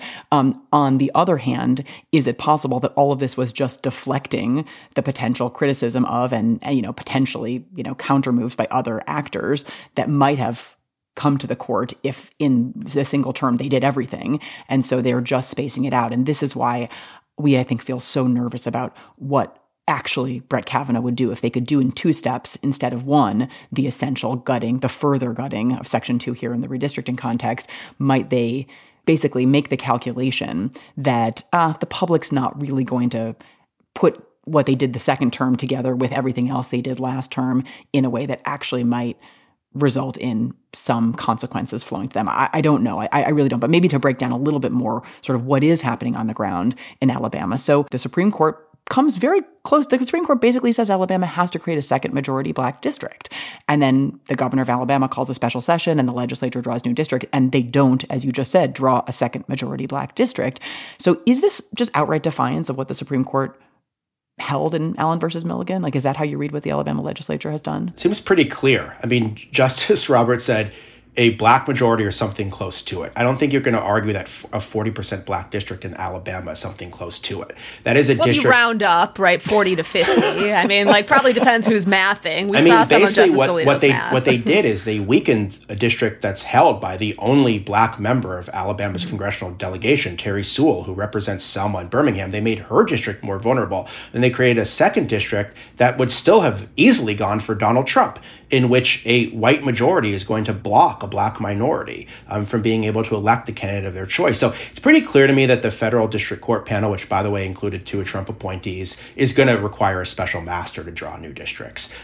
On the other hand, is it possible that all of this was just deflecting the potential criticism of and potentially, counter moves by other actors that might have come to the court if in the single term they did everything. And so they're just spacing it out. And this is why we, I think, feel so nervous about what actually Brett Kavanaugh would do if they could do in two steps instead of one, the essential gutting, the further gutting of Section 2 here in the redistricting context. Might they basically make the calculation that the public's not really going to put what they did the second term together with everything else they did last term in a way that actually might result in some consequences flowing to them. I don't know. I really don't. But maybe to break down a little bit more sort of what is happening on the ground in Alabama. So the Supreme Court comes very close. The Supreme Court basically says Alabama has to create a second majority black district. And then the governor of Alabama calls a special session and the legislature draws new district. And they don't, as you just said, draw a second majority black district. So is this just outright defiance of what the Supreme Court held in Allen versus Milligan? Like, is that how you read what the Alabama legislature has done? Seems pretty clear. I mean, Justice Roberts said a black majority or something close to it. I don't think you're going to argue that a 40% black district in Alabama is something close to it. That is a district. You round up, right, 40 to 50. I mean, probably depends who's mathing. We saw some of Justice Alito's math. What they did is they weakened a district that's held by the only black member of Alabama's congressional delegation, Terry Sewell, who represents Selma and Birmingham. They made her district more vulnerable. Then they created a second district that would still have easily gone for Donald Trump, in which a white majority is going to block a black minority from being able to elect the candidate of their choice. So it's pretty clear to me that the federal district court panel, which, by the way, included 2 Trump appointees, is going to require a special master to draw new districts.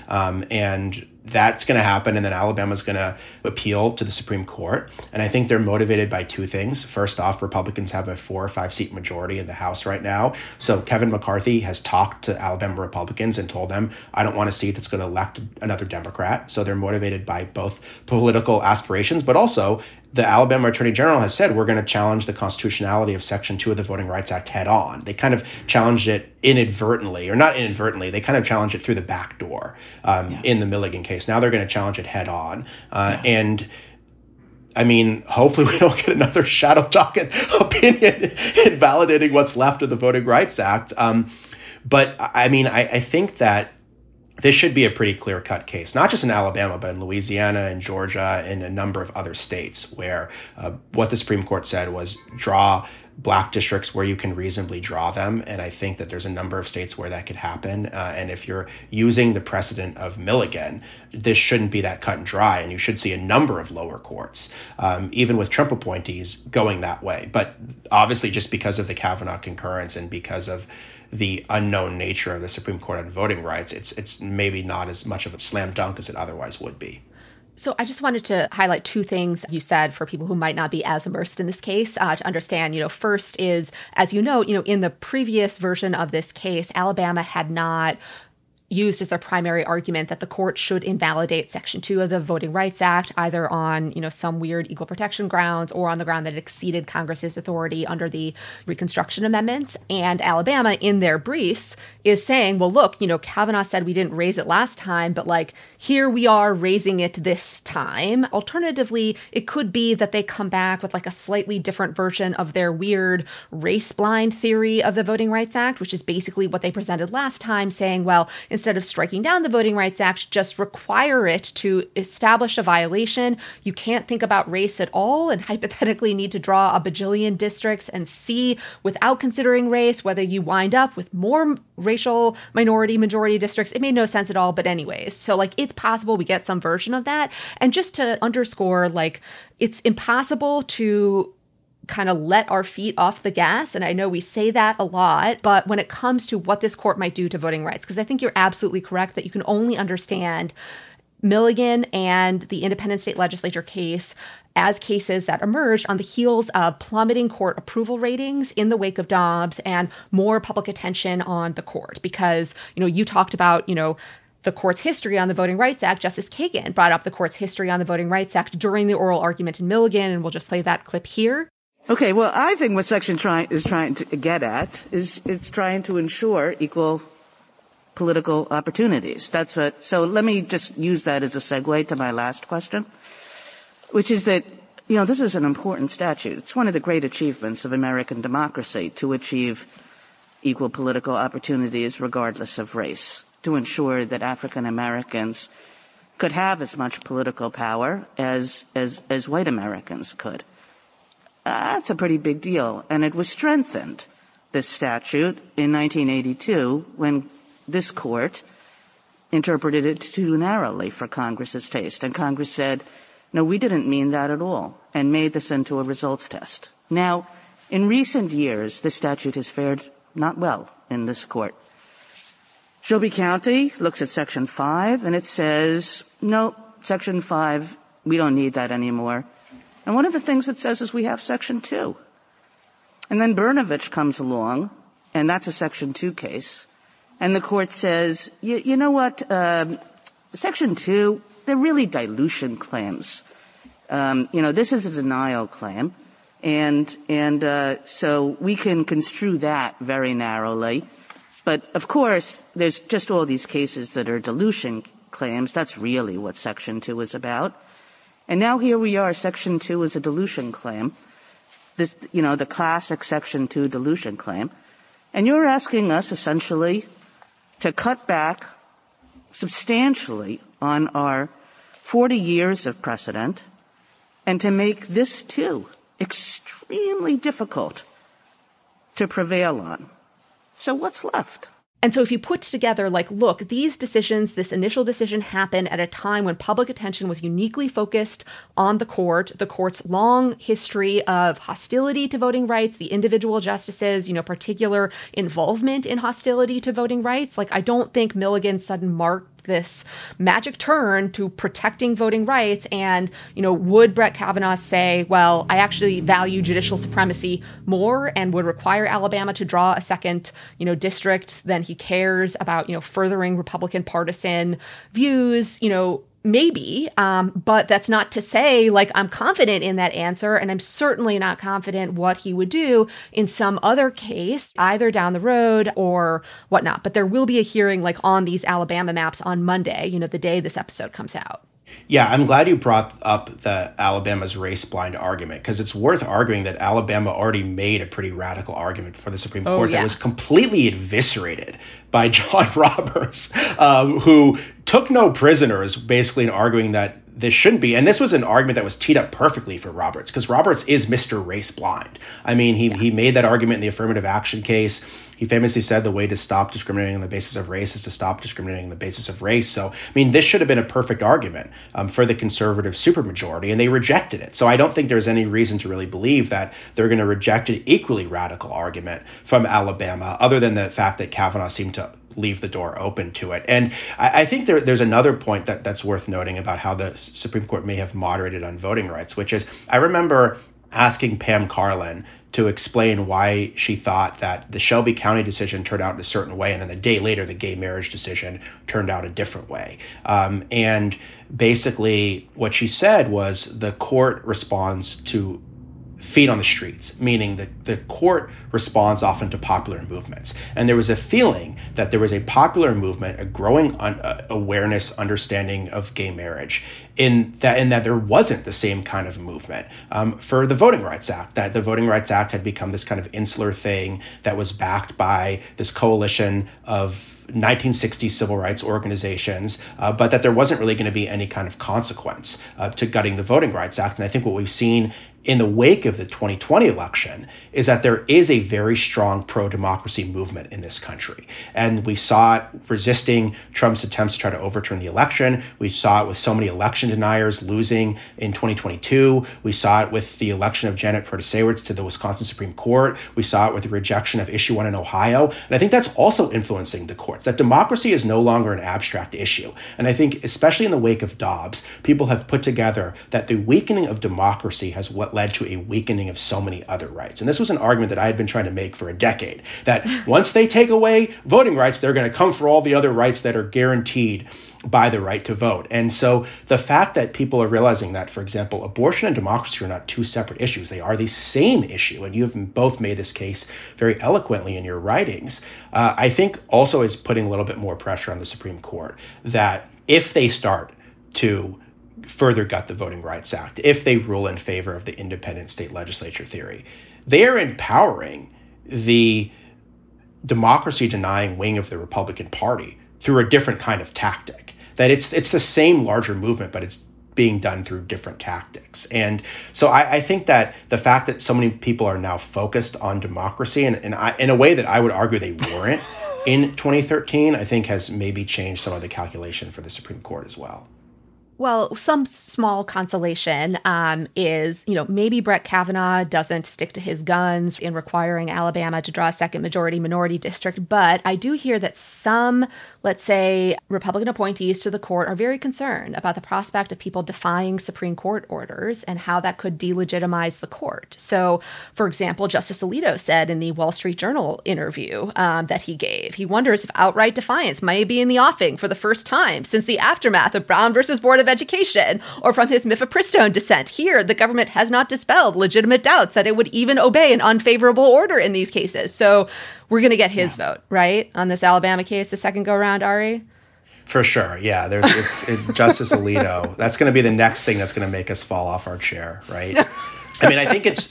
And that's going to happen. And then Alabama's going to appeal to the Supreme Court. And I think they're motivated by 2 things. First off, Republicans have a 4 or 5 seat majority in the House right now. So Kevin McCarthy has talked to Alabama Republicans and told them, I don't want a seat that's going to elect another Democrat. So they're motivated by both political aspirations, but also the Alabama Attorney General has said, we're going to challenge the constitutionality of Section 2 of the Voting Rights Act head on. They kind of challenged it inadvertently, or not inadvertently, they kind of challenged it through the back door in the Milligan case. Now they're going to challenge it head on. And I mean, hopefully we don't get another shadow docket opinion invalidating what's left of the Voting Rights Act. But I mean, I think that this should be a pretty clear-cut case, not just in Alabama, but in Louisiana and Georgia and a number of other states where what the Supreme Court said was draw black districts where you can reasonably draw them. And I think that there's a number of states where that could happen. And if you're using the precedent of Milligan, this shouldn't be that cut and dry. And you should see a number of lower courts, even with Trump appointees, going that way. But obviously, just because of the Kavanaugh concurrence and because of the unknown nature of the Supreme Court on voting rights, it's maybe not as much of a slam dunk as it otherwise would be. So I just wanted to highlight two things you said for people who might not be as immersed in this case to understand. First is, as you know, in the previous version of this case, Alabama had not used as their primary argument that the court should invalidate Section 2 of the Voting Rights Act, either on, some weird equal protection grounds or on the ground that it exceeded Congress's authority under the Reconstruction Amendments. And Alabama, in their briefs, is saying, well, look, Kavanaugh said we didn't raise it last time, but here we are raising it this time. Alternatively, it could be that they come back with a slightly different version of their weird race-blind theory of the Voting Rights Act, which is basically what they presented last time, saying, well, instead of striking down the Voting Rights Act, just require it to establish a violation. You can't think about race at all and hypothetically need to draw a bajillion districts and see, without considering race, whether you wind up with more racial minority majority districts. It made no sense at all. But anyways, so it's possible we get some version of that. And just to underscore, it's impossible to kind of let our feet off the gas. And I know we say that a lot, but when it comes to what this court might do to voting rights, because I think you're absolutely correct that you can only understand Milligan and the independent state legislature case as cases that emerged on the heels of plummeting court approval ratings in the wake of Dobbs and more public attention on the court. Because, you talked about, the court's history on the Voting Rights Act. Justice Kagan brought up the court's history on the Voting Rights Act during the oral argument in Milligan, and we'll just play that clip here. Okay, well, I think what Section is trying to get at is it's trying to ensure equal political opportunities. So let me just use that as a segue to my last question, which is that, this is an important statute. It's one of the great achievements of American democracy to achieve equal political opportunities regardless of race, to ensure that African Americans could have as much political power as white Americans could. That's a pretty big deal. And it was strengthened, this statute, in 1982 when this court interpreted it too narrowly for Congress's taste. And Congress said, no, we didn't mean that at all, and made this into a results test. Now, in recent years, this statute has fared not well in this court. Shelby County looks at Section 5, and it says, no, Section 5, we don't need that anymore. And one of the things it says is we have Section 2. And then Brnovich comes along, and that's a Section 2 case. And the court says, you know what, Section 2, they're really dilution claims. This is a denial claim. And so we can construe that very narrowly. But, of course, there's just all these cases that are dilution claims. That's really what Section 2 is about. And now here we are, Section 2 is a dilution claim. This, the classic Section 2 dilution claim. And you're asking us, essentially, to cut back substantially on our 40 years of precedent and to make this, too, extremely difficult to prevail on. So what's left? And so if you put together, look, these decisions, this initial decision happened at a time when public attention was uniquely focused on the court's long history of hostility to voting rights, the individual justices, particular involvement in hostility to voting rights. I don't think Milligan's sudden marked this magic turn to protecting voting rights. And, would Brett Kavanaugh say, well, I actually value judicial supremacy more and would require Alabama to draw a second, district than he cares about, furthering Republican partisan views, maybe, but that's not to say I'm confident in that answer, and I'm certainly not confident what he would do in some other case, either down the road or whatnot. But there will be a hearing on these Alabama maps on Monday, the day this episode comes out. Yeah, I'm glad you brought up the Alabama's race-blind argument, because it's worth arguing that Alabama already made a pretty radical argument for the Supreme Court that was completely eviscerated by John Roberts, who took no prisoners, basically in arguing that this shouldn't be. And this was an argument that was teed up perfectly for Roberts, because Roberts is Mr. Race Blind. I mean, he made that argument in the affirmative action case. He famously said the way to stop discriminating on the basis of race is to stop discriminating on the basis of race. So, I mean, this should have been a perfect argument for the conservative supermajority, and they rejected it. So I don't think there's any reason to really believe that they're going to reject an equally radical argument from Alabama, other than the fact that Kavanaugh seemed to leave the door open to it. And I think there's another point that's worth noting about how the Supreme Court may have moderated on voting rights, which is, I remember asking Pam Karlan to explain why she thought that the Shelby County decision turned out in a certain way, and then a day later, the gay marriage decision turned out a different way. And basically what she said was the court responds to feet on the streets, meaning that the court responds often to popular movements. And there was a feeling that there was a popular movement, a growing awareness, understanding of gay marriage, in that there wasn't the same kind of movement for the Voting Rights Act, that the Voting Rights Act had become this kind of insular thing that was backed by this coalition of 1960s civil rights organizations, but that there wasn't really going to be any kind of consequence to gutting the Voting Rights Act. And I think what we've seen in the wake of the 2020 election is that there is a very strong pro-democracy movement in this country. And we saw it resisting Trump's attempts to try to overturn the election. We saw it with so many election deniers losing in 2022. We saw it with the election of Janet Protasewicz to the Wisconsin Supreme Court. We saw it with the rejection of Issue 1 in Ohio. And I think that's also influencing the courts, that democracy is no longer an abstract issue. And I think, especially in the wake of Dobbs, people have put together that the weakening of democracy has what led to a weakening of so many other rights. And this was an argument that I had been trying to make for a decade, that once they take away voting rights, they're going to come for all the other rights that are guaranteed by the right to vote. And so the fact that people are realizing that, for example, abortion and democracy are not two separate issues, they are the same issue, and you have both made this case very eloquently in your writings, I think also is putting a little bit more pressure on the Supreme Court, that if they start to further gut the Voting Rights Act, if they rule in favor of the independent state legislature theory, they are empowering the democracy-denying wing of the Republican Party through a different kind of tactic. That it's the same larger movement, but it's being done through different tactics. And so I think that the fact that so many people are now focused on democracy, and in a way that I would argue they weren't in 2013, I think has maybe changed some of the calculation for the Supreme Court as well. Well, some small consolation is, maybe Brett Kavanaugh doesn't stick to his guns in requiring Alabama to draw a second majority minority district. But I do hear that some, let's say, Republican appointees to the court are very concerned about the prospect of people defying Supreme Court orders and how that could delegitimize the court. So, for example, Justice Alito said in the Wall Street Journal interview that he gave, he wonders if outright defiance may be in the offing for the first time since the aftermath of Brown versus Board of Education, or from his mifepristone dissent. Here, the government has not dispelled legitimate doubts that it would even obey an unfavorable order in these cases. So we're going to get his vote, right, on this Alabama case the second go-round, Ari? For sure, yeah. It's Justice Alito. That's going to be the next thing that's going to make us fall off our chair, right? I mean, I think it's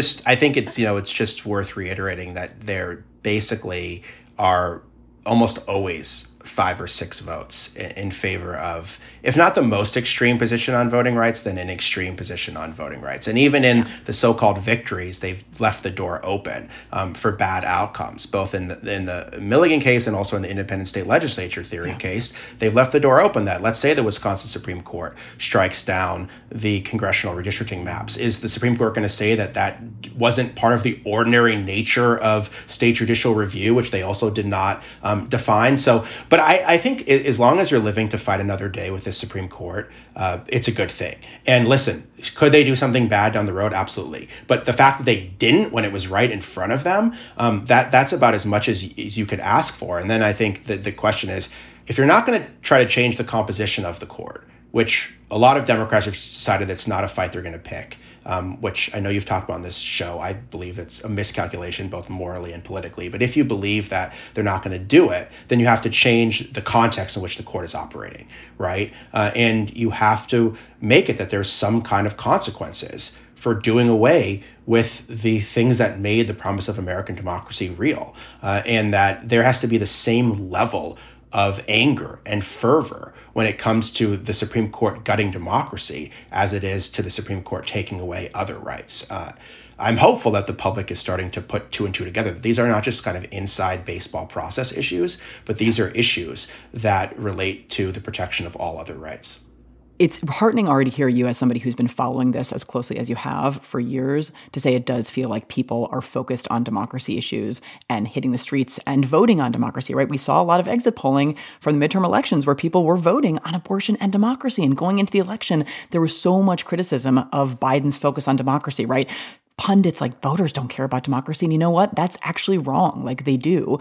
just worth reiterating that there basically are almost always 5 or 6 votes in favor of, if not the most extreme position on voting rights, then an extreme position on voting rights. And even in the so-called victories, they've left the door open for bad outcomes, both in the Milligan case and also in the independent state legislature theory case. They've left the door open that, let's say the Wisconsin Supreme Court strikes down the congressional redistricting maps. Is the Supreme Court going to say that that wasn't part of the ordinary nature of state judicial review, which they also did not define? So, but I think as long as you're living to fight another day with the Supreme Court, it's a good thing. And listen, could they do something bad down the road? Absolutely. But the fact that they didn't when it was right in front of them, that's about as much as you could ask for. And then I think that the question is, if you're not going to try to change the composition of the court, which a lot of Democrats have decided that's not a fight they're going to pick, which I know you've talked about on this show. I believe it's a miscalculation, both morally and politically. But if you believe that they're not going to do it, then you have to change the context in which the court is operating, right? And you have to make it that there's some kind of consequences for doing away with the things that made the promise of American democracy real, and that there has to be the same level of anger and fervor when it comes to the Supreme Court gutting democracy as it is to the Supreme Court taking away other rights. I'm hopeful that the public is starting to put two and two together. These are not just kind of inside baseball process issues, but these are issues that relate to the protection of all other rights. It's heartening already to hear you, as somebody who's been following this as closely as you have for years, to say it does feel like people are focused on democracy issues and hitting the streets and voting on democracy, right? We saw a lot of exit polling from the midterm elections where people were voting on abortion and democracy. And going into the election, there was so much criticism of Biden's focus on democracy, right? Pundits like voters don't care about democracy. And you know what? That's actually wrong. Like, they do.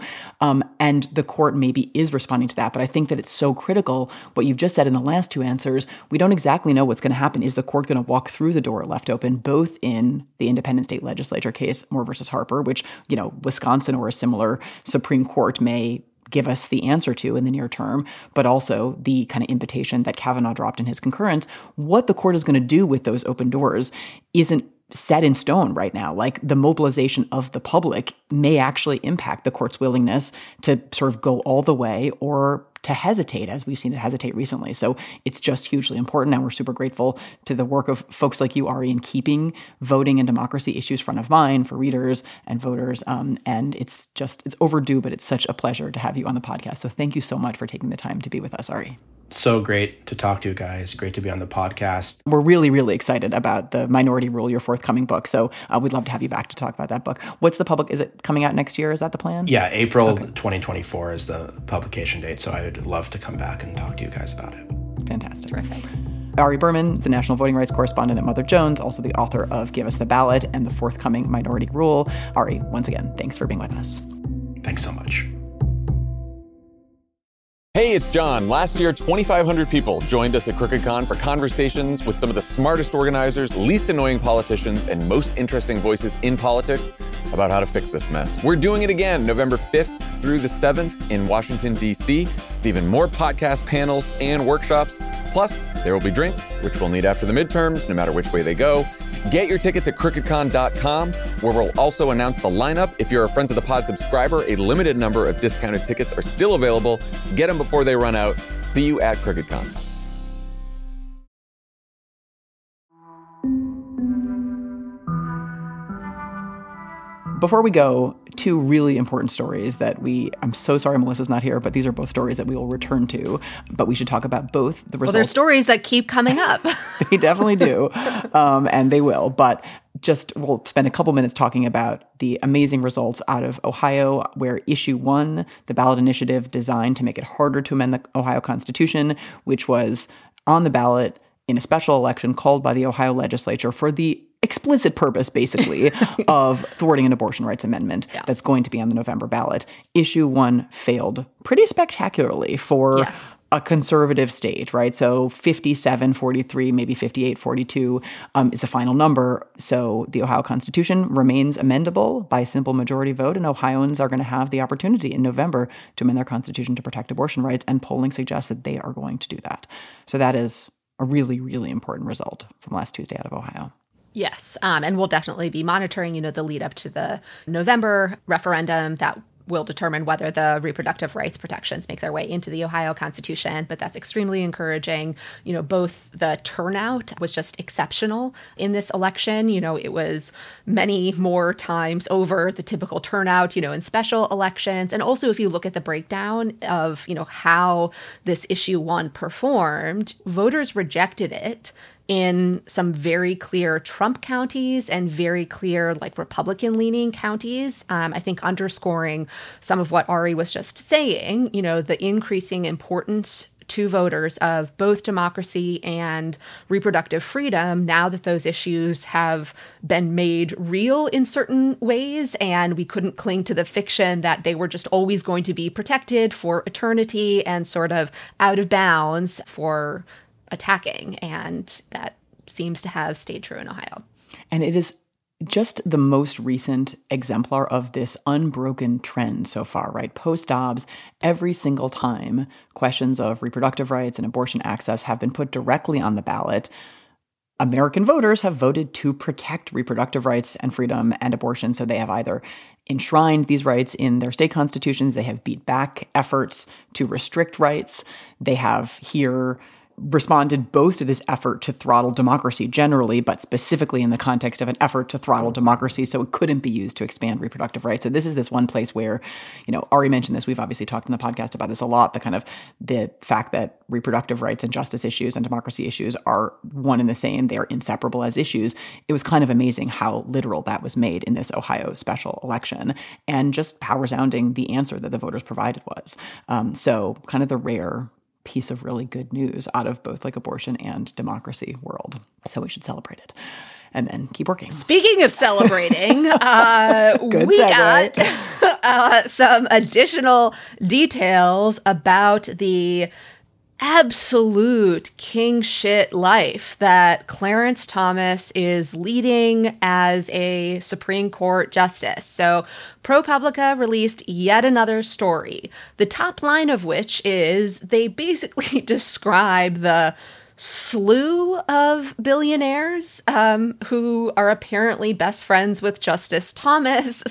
And the court maybe is responding to that. But I think that it's so critical what you've just said in the last two answers. We don't exactly know what's going to happen. Is the court going to walk through the door left open, both in the independent state legislature case, Moore versus Harper, which, you know, Wisconsin or a similar Supreme Court may give us the answer to in the near term, but also the kind of invitation that Kavanaugh dropped in his concurrence. What the court is going to do with those open doors isn't set in stone right now. Like, the mobilization of the public may actually impact the court's willingness to sort of go all the way or to hesitate, as we've seen it hesitate recently. So it's just hugely important. And we're super grateful to the work of folks like you, Ari, in keeping voting and democracy issues front of mind for readers and voters. And it's overdue, but it's such a pleasure to have you on the podcast. So thank you so much for taking the time to be with us, Ari. So great to talk to you guys. Great to be on the podcast. We're really, really excited about the Minority Rule, your forthcoming book. So we'd love to have you back to talk about that book. What's the public? Is it coming out next year? Is that the plan? Yeah, April 2024 is the publication date. So I would love to come back and talk to you guys about it. Fantastic. Terrific. Ari Berman, the national voting rights correspondent at Mother Jones, also the author of Give Us the Ballot and the forthcoming Minority Rule. Ari, once again, thanks for being with us. Thanks so much. Hey, it's John. Last year, 2,500 people joined us at CrookedCon for conversations with some of the smartest organizers, least annoying politicians, and most interesting voices in politics about how to fix this mess. We're doing it again, November 5th through the 7th in Washington, D.C., with even more podcast panels and workshops. Plus, there will be drinks, which we'll need after the midterms, no matter which way they go. Get your tickets at crookedcon.com, where we'll also announce the lineup. If you're a Friends of the Pod subscriber, a limited number of discounted tickets are still available. Get them before they run out. See you at CrookedCon. Before we go, two really important stories that I'm so sorry Melissa's not here, but these are both stories that we will return to. But we should talk about both the results. Well, there's stories that keep coming up. They definitely do. And they will. But we'll spend a couple minutes talking about the amazing results out of Ohio, where Issue 1, the ballot initiative designed to make it harder to amend the Ohio Constitution, which was on the ballot in a special election called by the Ohio legislature for the explicit purpose, basically, of thwarting an abortion rights amendment that's going to be on the November ballot. Issue 1 failed pretty spectacularly for a conservative state, right? So 57-43, maybe 58-42 is a final number. So the Ohio Constitution remains amendable by simple majority vote, and Ohioans are going to have the opportunity in November to amend their Constitution to protect abortion rights, and polling suggests that they are going to do that. So that is a really, really important result from last Tuesday out of Ohio. Yes. And we'll definitely be monitoring, the lead up to the November referendum that will determine whether the reproductive rights protections make their way into the Ohio Constitution. But that's extremely encouraging. Both the turnout was just exceptional in this election. It was many more times over the typical turnout, in special elections. And also, if you look at the breakdown of, how this Issue 1 performed, voters rejected it in some very clear Trump counties and very clear Republican-leaning counties. I think underscoring some of what Ari was just saying, the increasing importance to voters of both democracy and reproductive freedom now that those issues have been made real in certain ways, and we couldn't cling to the fiction that they were just always going to be protected for eternity and sort of out of bounds for attacking, and that seems to have stayed true in Ohio. And it is just the most recent exemplar of this unbroken trend so far, right? Post-Dobbs, every single time questions of reproductive rights and abortion access have been put directly on the ballot, American voters have voted to protect reproductive rights and freedom and abortion. So they have either enshrined these rights in their state constitutions, they have beat back efforts to restrict rights, they have here responded both to this effort to throttle democracy generally, but specifically in the context of an effort to throttle democracy so it couldn't be used to expand reproductive rights. So this is this one place where, Ari mentioned this, we've obviously talked in the podcast about this a lot, the fact that reproductive rights and justice issues and democracy issues are one and the same, they're inseparable as issues. It was kind of amazing how literal that was made in this Ohio special election, and just how resounding the answer that the voters provided was. So kind of the rare piece of really good news out of both abortion and democracy world. So we should celebrate it and then keep working. Speaking of celebrating, we got some additional details about the absolute king shit life that Clarence Thomas is leading as a Supreme Court justice. So ProPublica released yet another story, the top line of which is they basically describe the slew of billionaires who are apparently best friends with Justice Thomas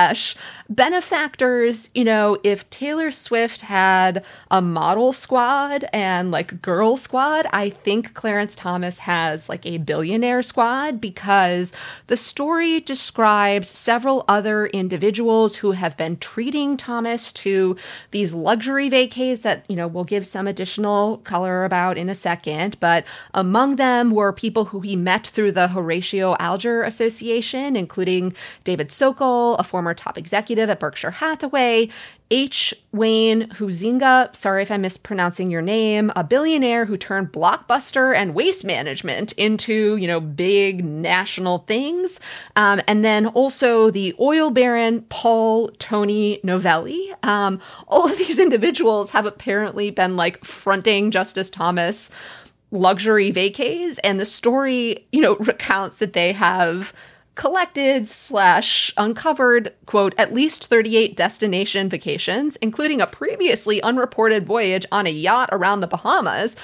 / benefactors. If Taylor Swift had a model squad and girl squad, I think Clarence Thomas has a billionaire squad, because the story describes several other individuals who have been treating Thomas to these luxury vacays that, we'll give some additional color about in a second. But among them were people who he met through the Horatio Alger Association, including David Sokol, a former top executive at Berkshire Hathaway, H. Wayne Huizenga, sorry if I'm mispronouncing your name, a billionaire who turned Blockbuster and Waste Management into, big national things. And then also the oil baron, Paul Tony Novelli. All of these individuals have apparently been fronting Justice Thomas luxury vacays, and the story, recounts that they have collected / uncovered, quote, at least 38 destination vacations, including a previously unreported voyage on a yacht around the Bahamas,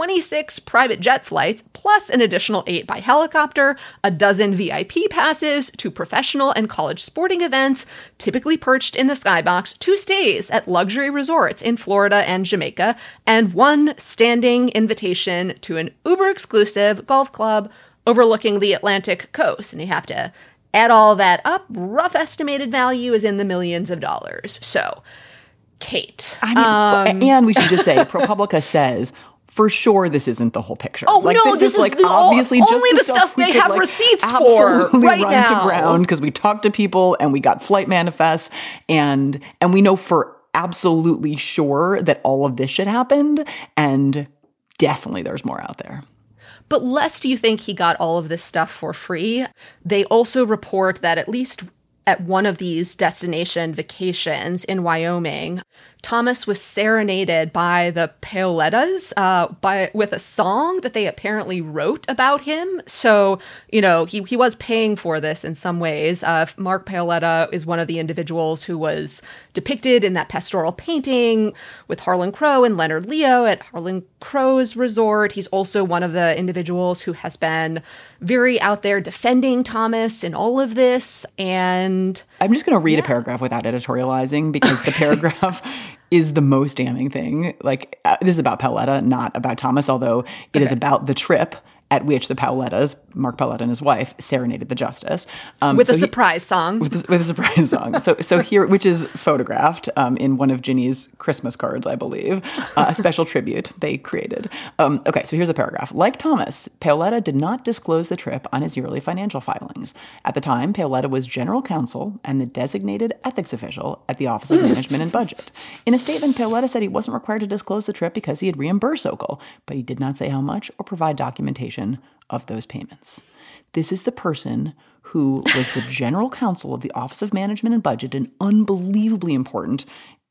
26 private jet flights, plus an additional 8 by helicopter, a dozen VIP passes to professional and college sporting events, typically perched in the skybox, 2 stays at luxury resorts in Florida and Jamaica, and 1 standing invitation to an uber-exclusive golf club overlooking the Atlantic coast. And you have to add all that up. Rough estimated value is in the millions of dollars. So, Kate. And we should just say, ProPublica says, for sure this isn't the whole picture. Oh, no, this is obviously just only the stuff they have receipts for right run now. To ground, because we talked to people and we got flight manifests, and we know for absolutely sure that all of this shit happened, and definitely there's more out there. But lest you think he got all of this stuff for free, they also report that at least at one of these destination vacations in Wyoming, Thomas was serenaded by the Paolettas with a song that they apparently wrote about him. So, he was paying for this in some ways. Mark Paoletta is one of the individuals who was depicted in that pastoral painting with Harlan Crow and Leonard Leo at Harlan Crow's resort. He's also one of the individuals who has been very out there defending Thomas in all of this. And I'm just going to read a paragraph without editorializing, because the paragraph is the most damning thing. This is about Paoletta, not about Thomas, although it is about the trip at which the Paolettas, Mark Paoletta and his wife, serenaded the justice. With a surprise song. With a surprise song. So here, which is photographed in one of Ginny's Christmas cards, I believe, a special tribute they created. Okay, so here's a paragraph. Like Thomas, Paoletta did not disclose the trip on his yearly financial filings. At the time, Paoletta was general counsel and the designated ethics official at the Office of Management and Budget. In a statement, Paoletta said he wasn't required to disclose the trip because he had reimbursed Sokol, but he did not say how much or provide documentation of those payments. This is the person who was the general counsel of the Office of Management and Budget, an unbelievably important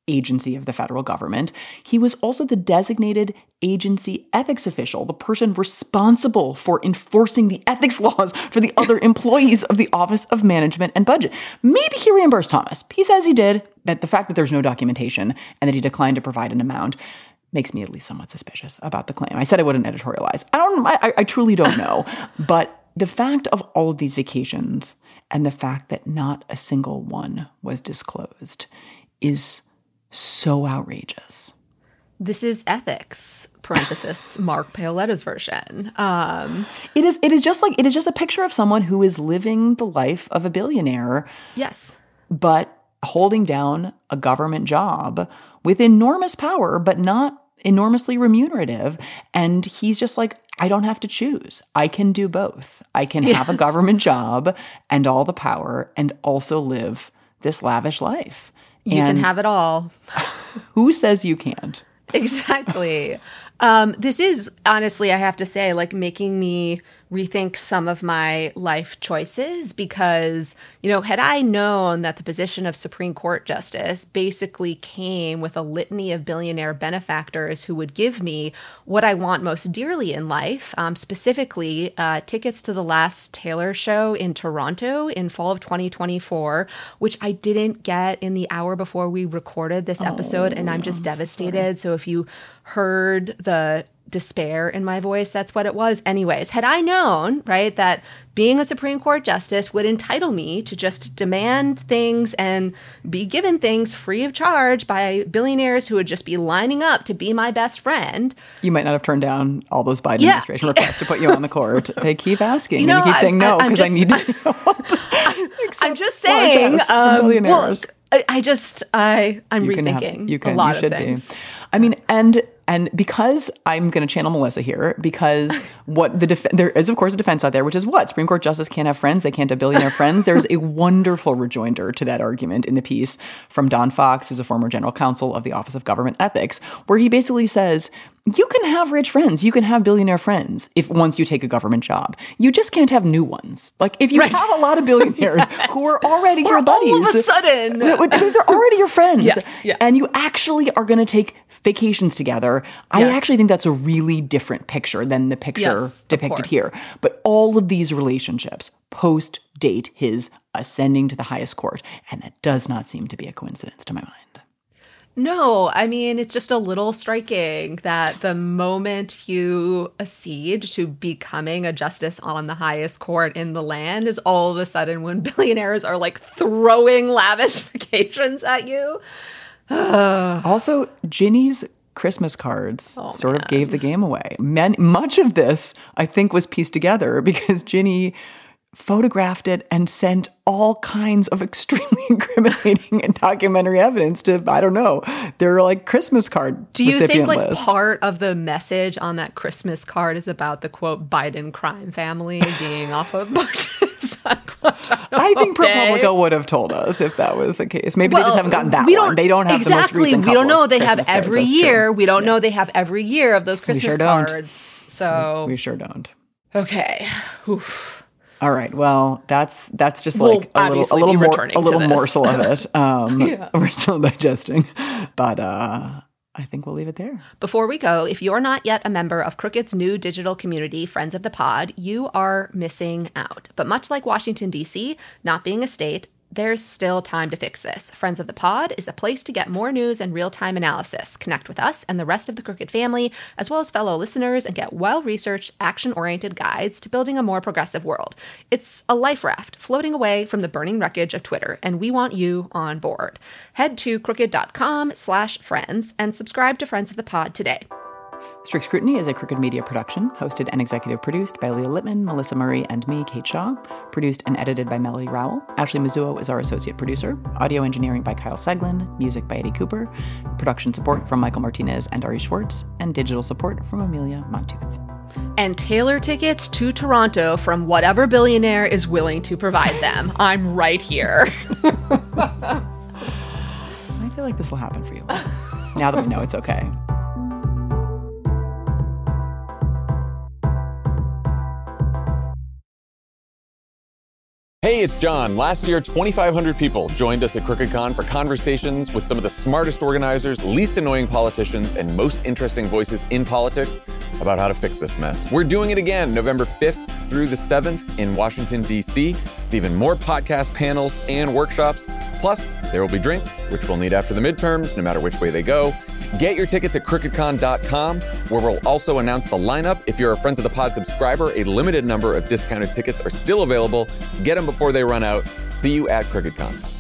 agency of the federal government. He was also the designated agency ethics official, the person responsible for enforcing the ethics laws for the other employees of the Office of Management and Budget. Maybe he reimbursed Thomas. He says he did, but the fact that there's no documentation and that he declined to provide an amount makes me at least somewhat suspicious about the claim. I said I wouldn't editorialize. I truly don't know. But the fact of all of these vacations and the fact that not a single one was disclosed is so outrageous. This is ethics, parenthesis, Mark Paoletta's version. It is just a picture of someone who is living the life of a billionaire. Yes. But holding down a government job with enormous power, but not enormously remunerative. And he's just like, I don't have to choose. I can do both. I can have a government job and all the power and also live this lavish life. You can have it all. Who says you can't? Exactly. This is, honestly, I have to say, like, making me rethink some of my life choices because, you know, had I known that the position of Supreme Court Justice basically came with a litany of billionaire benefactors who would give me what I want most dearly in life, specifically tickets to the last Taylor show in Toronto in fall of 2024, which I didn't get in the hour before we recorded this episode, and I'm just devastated. So if you heard the despair in my voice, that's what it was. Anyways, had I known, right, that being a Supreme Court justice would entitle me to just demand things and be given things free of charge by billionaires who would just be lining up to be my best friend. You might not have turned down all those Biden administration requests to put you on the court. They keep asking, and you keep saying no because I need to. I'm just saying, I'm rethinking a lot of things. I mean, and because I'm going to channel Melissa here, because what there is, of course, a defense out there, which is what? Supreme Court justice can't have friends. They can't have billionaire friends. There's a wonderful rejoinder to that argument in the piece from Don Fox, who's a former general counsel of the Office of Government Ethics, where he basically says, you can have rich friends. You can have billionaire friends once you take a government job. You just can't have new ones. Like if you have a lot of billionaires who are already your buddies. All of a sudden. They're already your friends. Yes. Yeah. And you actually are going to take vacations together. I actually think that's a really different picture than the picture depicted here. But all of these relationships post-date his ascending to the highest court. And that does not seem to be a coincidence to my mind. No, I mean, it's just a little striking that the moment you accede to becoming a justice on the highest court in the land is all of a sudden when billionaires are like throwing lavish vacations at you. Also, Ginny's Christmas cards sort of gave the game away. Much of this, I think, was pieced together because Ginny photographed it and sent all kinds of extremely incriminating and documentary evidence to, I don't know, their like Christmas card Do you think like list. Part of the message on that Christmas card is about the quote Biden crime family being off of barges on Guantanamo I think Bay? ProPublica would have told us if that was the case. Maybe they just haven't gotten that one. They don't have the most recent We don't know. They have Christmas every cards. year. We don't know they have every year of those Christmas sure don't. cards. So We sure don't. okay. Oof. All right. Well, that's just like a little morsel of it. We're still digesting, but I think we'll leave it there. Before we go, if you're not yet a member of Crooked's new digital community, Friends of the Pod, you are missing out. But much like Washington, D.C., not being a state, there's still time to fix this. Friends of the Pod is a place to get more news and real-time analysis, connect with us and the rest of the Crooked family, as well as fellow listeners, and get well-researched, action-oriented guides to building a more progressive world. It's a life raft floating away from the burning wreckage of Twitter, and we want you on board. Head to crooked.com/friends and subscribe to Friends of the Pod today. Strict Scrutiny is a Crooked Media production, hosted and executive produced by Leah Lippman, Melissa Murray, and me, Kate Shaw. Produced and edited by Melody Rowell. Ashley Mizuo is our associate producer. Audio engineering by Kyle Seglin. Music by Eddie Cooper. Production support from Michael Martinez and Ari Schwartz. And digital support from Amelia Montooth. And Taylor tickets to Toronto from whatever billionaire is willing to provide them. I'm right here. I feel like this will happen for you. Now that we know it's okay. Hey, it's John. Last year, 2,500 people joined us at CrookedCon for conversations with some of the smartest organizers, least annoying politicians, and most interesting voices in politics about how to fix this mess. We're doing it again, November 5th through the 7th in Washington, D.C., with even more podcast panels and workshops. Plus, there will be drinks, which we'll need after the midterms, no matter which way they go. Get your tickets at crookedcon.com, where we'll also announce the lineup. If you're a Friends of the Pod subscriber, a limited number of discounted tickets are still available. Get them before they run out. See you at CrookedCon.